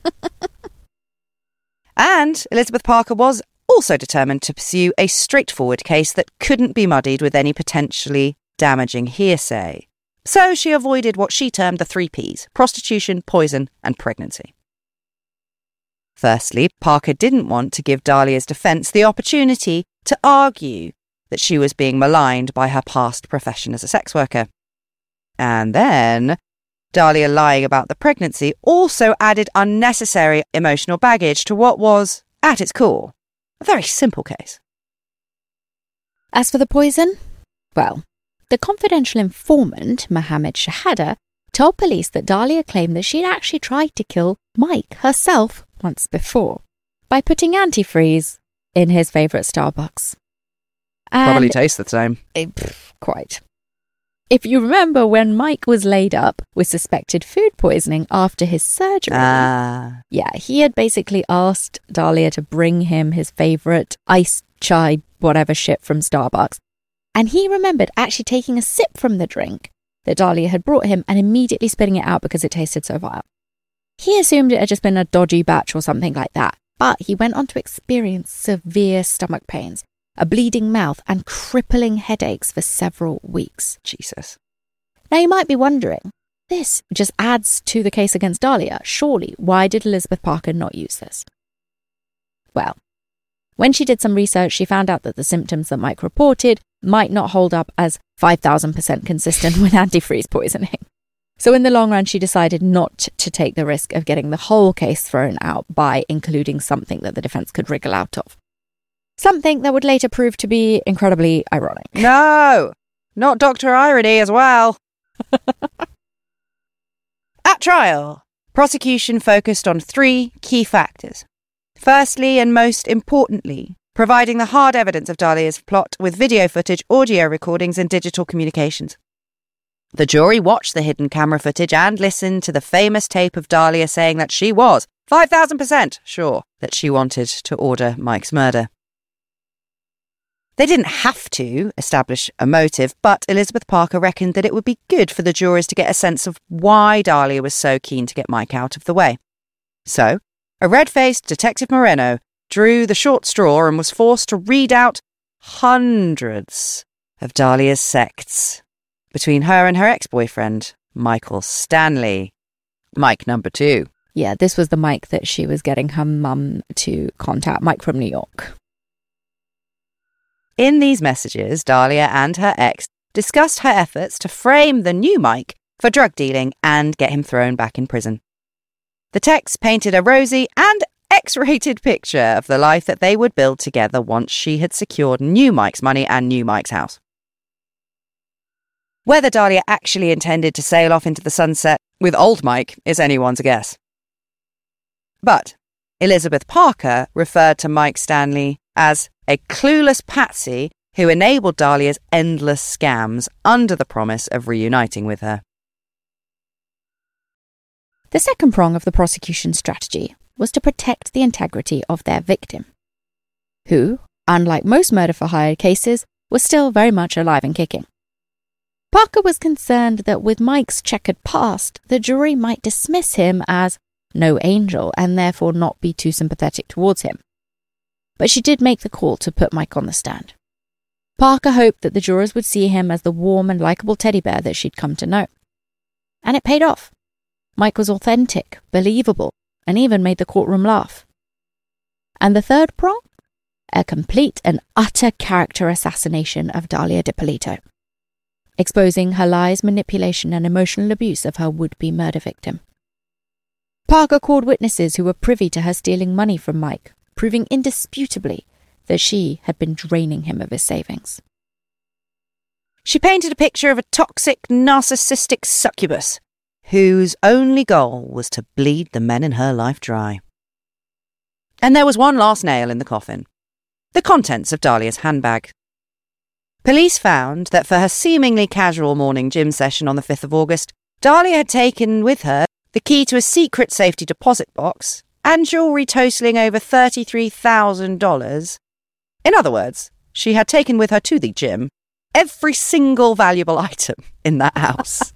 And Elizabeth Parker was also determined to pursue a straightforward case that couldn't be muddied with any potentially damaging hearsay. So she avoided what she termed the three Ps: prostitution, poison, and pregnancy. Firstly, Parker didn't want to give Dahlia's defence the opportunity to argue that she was being maligned by her past profession as a sex worker. And then, Dalia lying about the pregnancy also added unnecessary emotional baggage to what was, at its core, a very simple case. As for the poison, well, the confidential informant, Mohammed Shahada, told police that Dalia claimed that she'd actually tried to kill Mike herself once before by putting antifreeze in his favourite Starbucks. And Probably tastes the same. It, pff, quite. If you remember when Mike was laid up with suspected food poisoning after his surgery, Ah. yeah, he had basically asked Dalia to bring him his favourite iced chai whatever shit from Starbucks. And he remembered actually taking a sip from the drink that Dalia had brought him and immediately spitting it out because it tasted so vile. He assumed it had just been a dodgy batch or something like that, but he went on to experience severe stomach pains, a bleeding mouth and crippling headaches for several weeks. Jesus. Now you might be wondering, this just adds to the case against Dalia. Surely, why did Elizabeth Parker not use this? Well, when she did some research, she found out that the symptoms that Mike reported might not hold up as five thousand percent consistent with antifreeze poisoning. So in the long run, she decided not to take the risk of getting the whole case thrown out by including something that the defense could wriggle out of. Something that would later prove to be incredibly ironic. No! Not Doctor Irony as well. At trial, prosecution focused on three key factors. Firstly, and most importantly, providing the hard evidence of Dahlia's plot with video footage, audio recordings and digital communications. The jury watched the hidden camera footage and listened to the famous tape of Dahlia saying that she was five thousand percent sure that she wanted to order Mike's murder. They didn't have to establish a motive, but Elizabeth Parker reckoned that it would be good for the jurors to get a sense of why Dahlia was so keen to get Mike out of the way. So, a red-faced Detective Moreno drew the short straw and was forced to read out hundreds of Dahlia's sects between her and her ex-boyfriend, Michael Stanley. Mike number two. Yeah, this was the Mike that she was getting her mum to contact, Mike from New York. In these messages, Dahlia and her ex discussed her efforts to frame the new Mike for drug dealing and get him thrown back in prison. The texts painted a rosy and X-rated picture of the life that they would build together once she had secured new Mike's money and new Mike's house. Whether Dahlia actually intended to sail off into the sunset with old Mike is anyone's guess. But Elizabeth Parker referred to Mike Stanley as a clueless patsy who enabled Dahlia's endless scams under the promise of reuniting with her. The second prong of the prosecution's strategy was to protect the integrity of their victim, who, unlike most murder-for-hire cases, was still very much alive and kicking. Parker was concerned that with Mike's checkered past, the jury might dismiss him as no angel and therefore not be too sympathetic towards him. But she did make the call to put Mike on the stand. Parker hoped that the jurors would see him as the warm and likeable teddy bear that she'd come to know. And it paid off. Mike was authentic, believable, and even made the courtroom laugh. And the third prong? A complete and utter character assassination of Dahlia Dippolito, exposing her lies, manipulation, and emotional abuse of her would-be murder victim. Parker called witnesses who were privy to her stealing money from Mike, proving indisputably that she had been draining him of his savings. She painted a picture of a toxic, narcissistic succubus whose only goal was to bleed the men in her life dry. And there was one last nail in the coffin: the contents of Dahlia's handbag. Police found that for her seemingly casual morning gym session on the fifth of August, Dahlia had taken with her the key to a secret safety deposit box and jewellery totaling over thirty-three thousand dollars. In other words, she had taken with her to the gym every single valuable item in that house.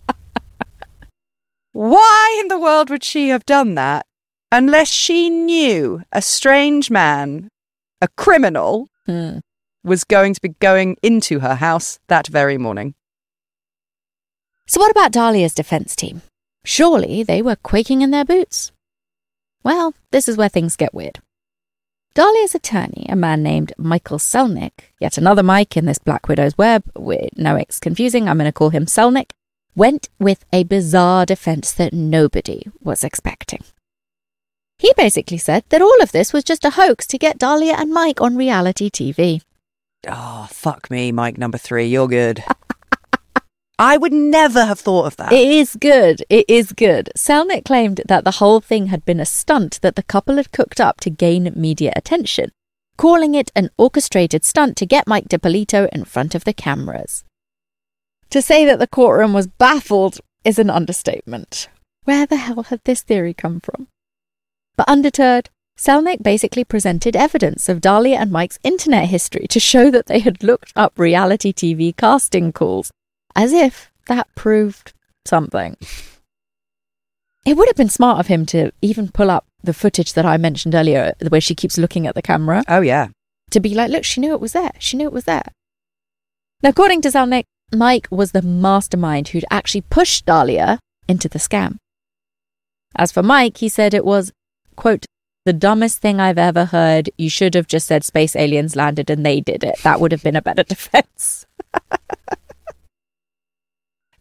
Why in the world would she have done that unless she knew a strange man, a criminal, Hmm. was going to be going into her house that very morning? So what about Dahlia's defense team? Surely they were quaking in their boots. Well, this is where things get weird. Dahlia's attorney, a man named Michael Selnick, yet another Mike in this Black Widow's web, no, it's confusing, I'm going to call him Selnick, went with a bizarre defense that nobody was expecting. He basically said that all of this was just a hoax to get Dahlia and Mike on reality T V. Oh, fuck me, Mike number three, you're good. I would never have thought of that. It is good. It is good. Selnick claimed that the whole thing had been a stunt that the couple had cooked up to gain media attention, calling it an orchestrated stunt to get Mike Dippolito in front of the cameras. To say that the courtroom was baffled is an understatement. Where the hell had this theory come from? But undeterred, Selnick basically presented evidence of Dahlia and Mike's internet history to show that they had looked up reality T V casting calls, as if that proved something. It would have been smart of him to even pull up the footage that I mentioned earlier, where she keeps looking at the camera. Oh, yeah. To be like, look, she knew it was there. She knew it was there. Now, according to Selnick, Mike was the mastermind who'd actually pushed Dahlia into the scam. As for Mike, he said it was, quote, the dumbest thing I've ever heard. You should have just said space aliens landed and they did it. That would have been a better defense.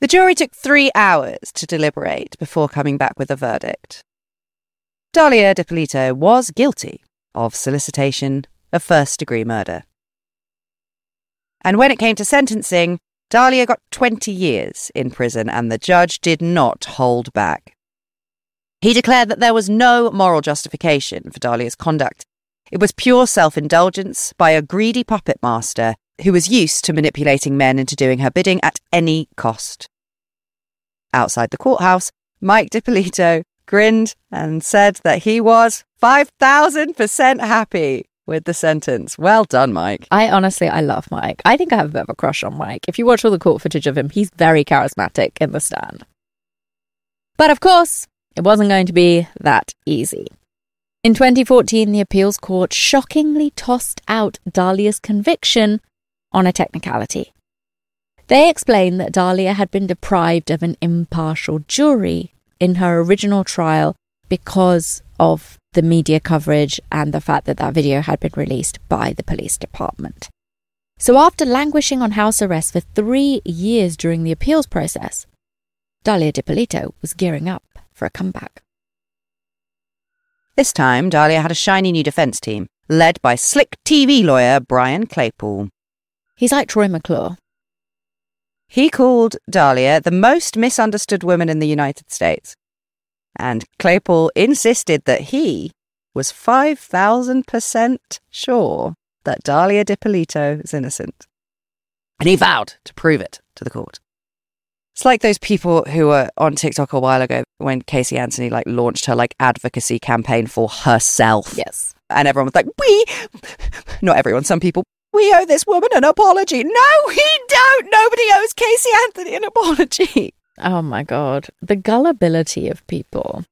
The jury took three hours to deliberate before coming back with a verdict. Dalia Dippolito was guilty of solicitation of first-degree murder. And when it came to sentencing, Dalia got twenty years in prison, and the judge did not hold back. He declared that there was no moral justification for Dalia's conduct. It was pure self-indulgence by a greedy puppet master who was used to manipulating men into doing her bidding at any cost. Outside the courthouse, Mike Dippolito grinned and said that he was five thousand percent happy with the sentence. Well done, Mike. I honestly, I love Mike. I think I have a bit of a crush on Mike. If you watch all the court footage of him, he's very charismatic in the stand. But of course, it wasn't going to be that easy. In twenty fourteen, the appeals court shockingly tossed out Dalia's conviction on a technicality. They explained that Dalia had been deprived of an impartial jury in her original trial because of the media coverage and the fact that that video had been released by the police department. So after languishing on house arrest for three years during the appeals process, Dalia Dippolito was gearing up for a comeback. This time, Dalia had a shiny new defence team, led by slick T V lawyer Brian Claypool. He's like Troy McClure. He called Dalia the most misunderstood woman in the United States. And Claypool insisted that he was five thousand percent sure that Dalia Dippolito is innocent. And he vowed to prove it to the court. It's like those people who were on TikTok a while ago when Casey Anthony like launched her like advocacy campaign for herself. Yes. And everyone was like, we, not everyone, some people, we owe this woman an apology. No, we don't. Nobody owes Casey Anthony an apology. Oh my God. The gullibility of people.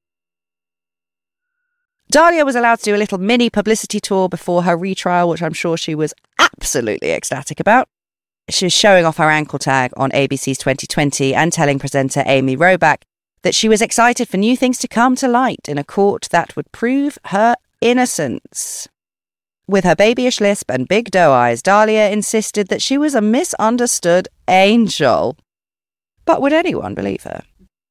Dalia was allowed to do a little mini publicity tour before her retrial, which I'm sure she was absolutely ecstatic about. She was showing off her ankle tag on A B C's twenty twenty and telling presenter Amy Robach that she was excited for new things to come to light in a court that would prove her innocence. With her babyish lisp and big doe eyes, Dalia insisted that she was a misunderstood angel. But would anyone believe her?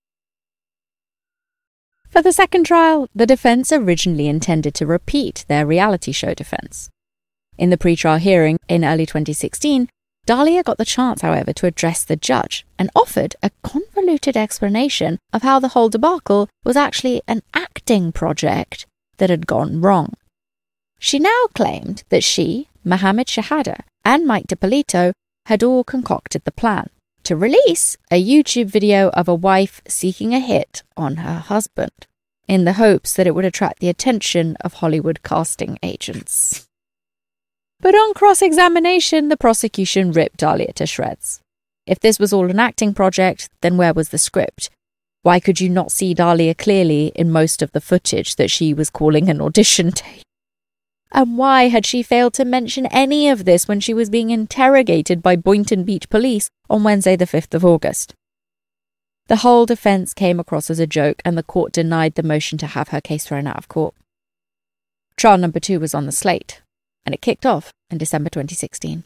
For the second trial, the defence originally intended to repeat their reality show defence. In the pre-trial hearing in early twenty sixteen, Dalia got the chance, however, to address the judge and offered a convoluted explanation of how the whole debacle was actually an acting project that had gone wrong. She now claimed that she, Mohammed Shahada, and Mike Dippolito had all concocted the plan to release a YouTube video of a wife seeking a hit on her husband, in the hopes that it would attract the attention of Hollywood casting agents. But on cross-examination, the prosecution ripped Dalia to shreds. If this was all an acting project, then where was the script? Why could you not see Dalia clearly in most of the footage that she was calling an audition tape? And why had she failed to mention any of this when she was being interrogated by Boynton Beach police on Wednesday the fifth of August? The whole defence came across as a joke, and the court denied the motion to have her case thrown out of court. Trial number two was on the slate, and it kicked off in December twenty sixteen.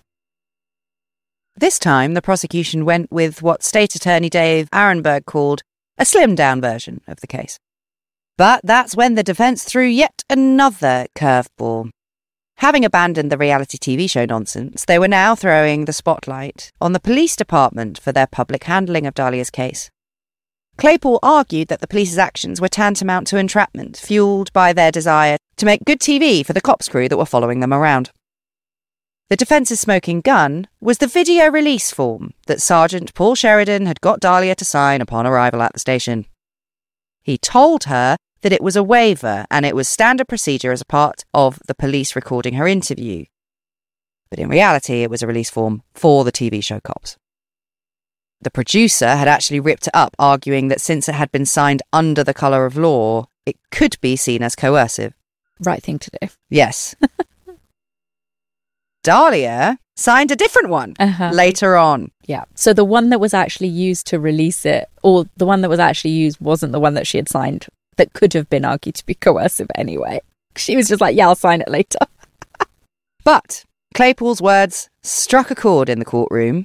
This time, the prosecution went with what State Attorney Dave Arenberg called a slimmed-down version of the case. But that's when the defence threw yet another curveball. Having abandoned the reality T V show nonsense, they were now throwing the spotlight on the police department for their public handling of Dalia's case. Claypool argued that the police's actions were tantamount to entrapment, fueled by their desire to make good T V for the cops crew that were following them around. The defence's smoking gun was the video release form that Sergeant Paul Sheridan had got Dalia to sign upon arrival at the station. He told her that it was a waiver and it was standard procedure as a part of the police recording her interview. But in reality, it was a release form for the T V show cops. The producer had actually ripped it up, arguing that since it had been signed under the colour of law, it could be seen as coercive. Right thing to do. Yes. Dalia signed a different one uh-huh. later on. Yeah. So the one that was actually used to release it, or the one that was actually used wasn't the one that she had signed that could have been argued to be coercive anyway. She was just like, yeah, I'll sign it later. But Claypool's words struck a chord in the courtroom,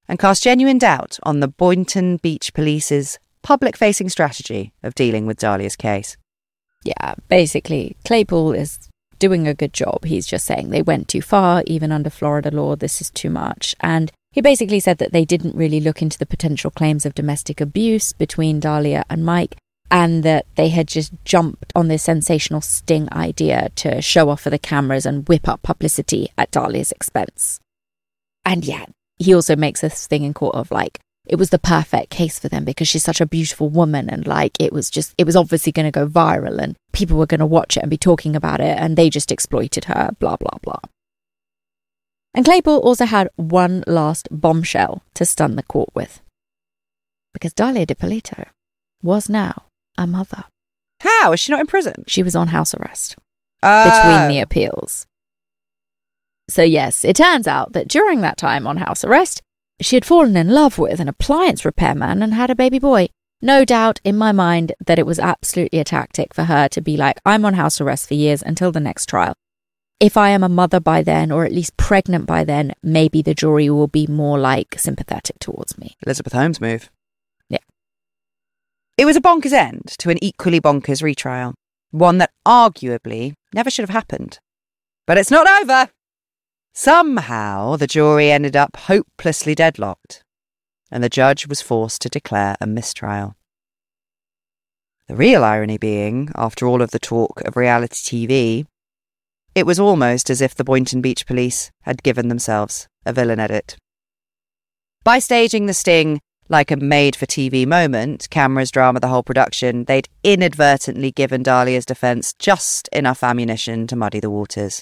and cast genuine doubt on the Boynton Beach Police's public-facing strategy of dealing with Dahlia's case. Yeah, basically, Claypool is doing a good job. He's just saying they went too far, even under Florida law, this is too much. And he basically said that they didn't really look into the potential claims of domestic abuse between Dahlia and Mike, and that they had just jumped on this sensational sting idea to show off for the cameras and whip up publicity at Dahlia's expense. And yeah, he also makes this thing in court of like, it was the perfect case for them because she's such a beautiful woman, and like it was just, it was obviously going to go viral and people were going to watch it and be talking about it, and they just exploited her, blah, blah, blah. And Claypool also had one last bombshell to stun the court with. Because Dahlia Dippolito was now a mother. How? Is she not in prison? She was on house arrest Oh. between the appeals. So yes, it turns out that during that time on house arrest, she had fallen in love with an appliance repairman and had a baby boy. No doubt in my mind that it was absolutely a tactic for her to be like, I'm on house arrest for years until the next trial. If I am a mother by then, or at least pregnant by then, maybe the jury will be more like sympathetic towards me. Elizabeth Holmes move. Yeah. It was a bonkers end to an equally bonkers retrial. One that arguably never should have happened. But it's not over. Somehow the jury ended up hopelessly deadlocked, and the judge was forced to declare a mistrial. The real irony being, after all of the talk of reality T V, it was almost as if the Boynton Beach Police had given themselves a villain edit. By staging the sting like a made-for-T V moment, cameras, drama, the whole production, they'd inadvertently given Dahlia's defence just enough ammunition to muddy the waters.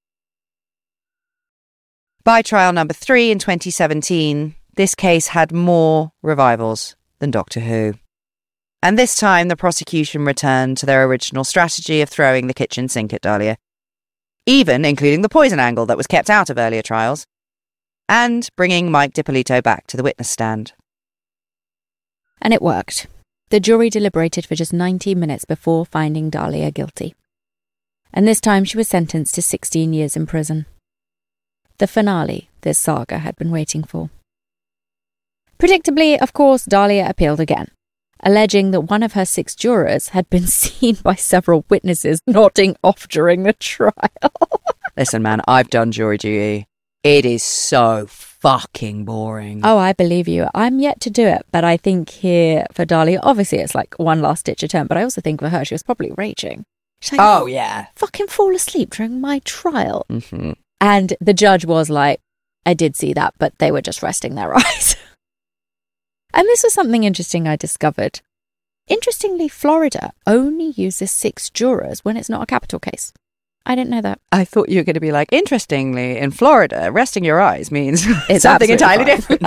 By trial number three in twenty seventeen, this case had more revivals than Doctor Who. And this time the prosecution returned to their original strategy of throwing the kitchen sink at Dahlia, even including the poison angle that was kept out of earlier trials, and bringing Mike Dippolito back to the witness stand. And it worked. The jury deliberated for just ninety minutes before finding Dahlia guilty. And this time she was sentenced to sixteen years in prison. The finale this saga had been waiting for. Predictably, of course, Dahlia appealed again, alleging that one of her six jurors had been seen by several witnesses nodding off during the trial. Listen, man, I've done jury duty. It is so fucking boring. Oh, I believe you. I'm yet to do it, but I think here for Dahlia, obviously it's like one last ditch attempt, but I also think for her, she was probably raging. She's like, oh, yeah. Fucking fall asleep during my trial. Mm-hmm. And the judge was like, I did see that, but they were just resting their eyes. And this was something interesting I discovered. Interestingly, Florida only uses six jurors when it's not a capital case. I didn't know that. I thought you were going to be like, interestingly, in Florida, resting your eyes means It's something entirely fine. different.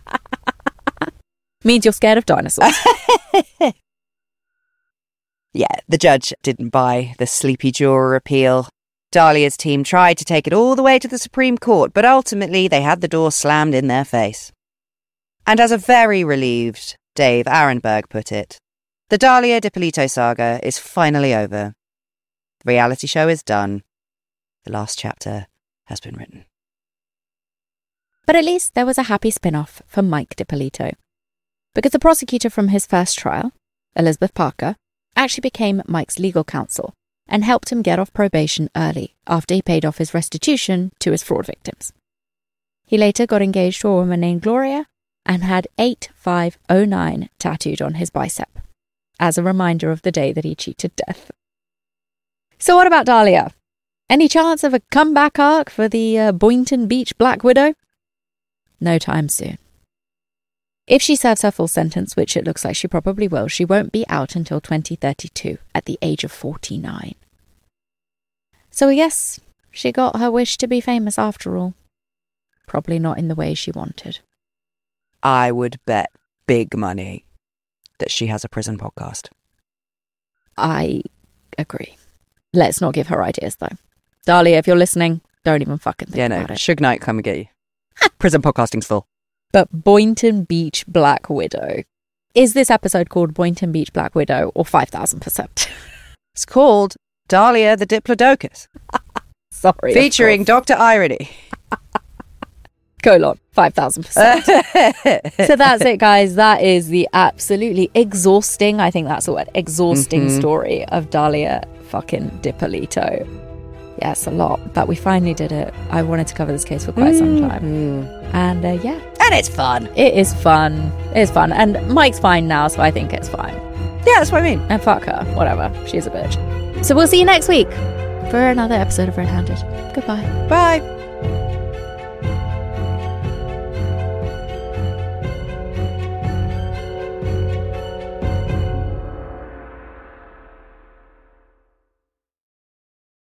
Means you're scared of dinosaurs. Yeah, the judge didn't buy the sleepy juror appeal. Dahlia's team tried to take it all the way to the Supreme Court, but ultimately they had the door slammed in their face. And as a very relieved Dave Arenberg put it, the Dahlia Dippolito saga is finally over. The reality show is done. The last chapter has been written. But at least there was a happy spin-off for Mike Dippolito, because the prosecutor from his first trial, Elizabeth Parker, actually became Mike's legal counsel and helped him get off probation early after he paid off his restitution to his fraud victims. He later got engaged to a woman named Gloria and had eight five oh nine tattooed on his bicep, as a reminder of the day that he cheated death. So what about Dahlia? Any chance of a comeback arc for the uh, Boynton Beach Black Widow? No time soon. If she serves her full sentence, which it looks like she probably will, she won't be out until twenty thirty-two, at the age of forty-nine. So yes, she got her wish to be famous after all. Probably not in the way she wanted. I would bet big money that she has a prison podcast. I agree. Let's not give her ideas, though. Dahlia, if you're listening, don't even fucking think yeah, no, about it. Suge Knight, come and get you. Prison podcasting's full. But Boynton Beach Black Widow. Is this episode called Boynton Beach Black Widow or five thousand percent? It's called Dahlia the Diplodocus. Sorry. Featuring Doctor Irony. Colon, five thousand percent. So that's it, guys. That is the absolutely exhausting, I think that's the word, exhausting Mhm. story of Dalia fucking Dippolito. Yes, a lot, but we finally did it. I wanted to cover this case for quite some time. And uh, yeah. And it's fun. It is fun. It is fun. And Mike's fine now, so I think it's fine. Yeah, that's what I mean. And fuck her. Whatever. She's a bitch. So we'll see you next week for another episode of Red Handed. Goodbye. Bye.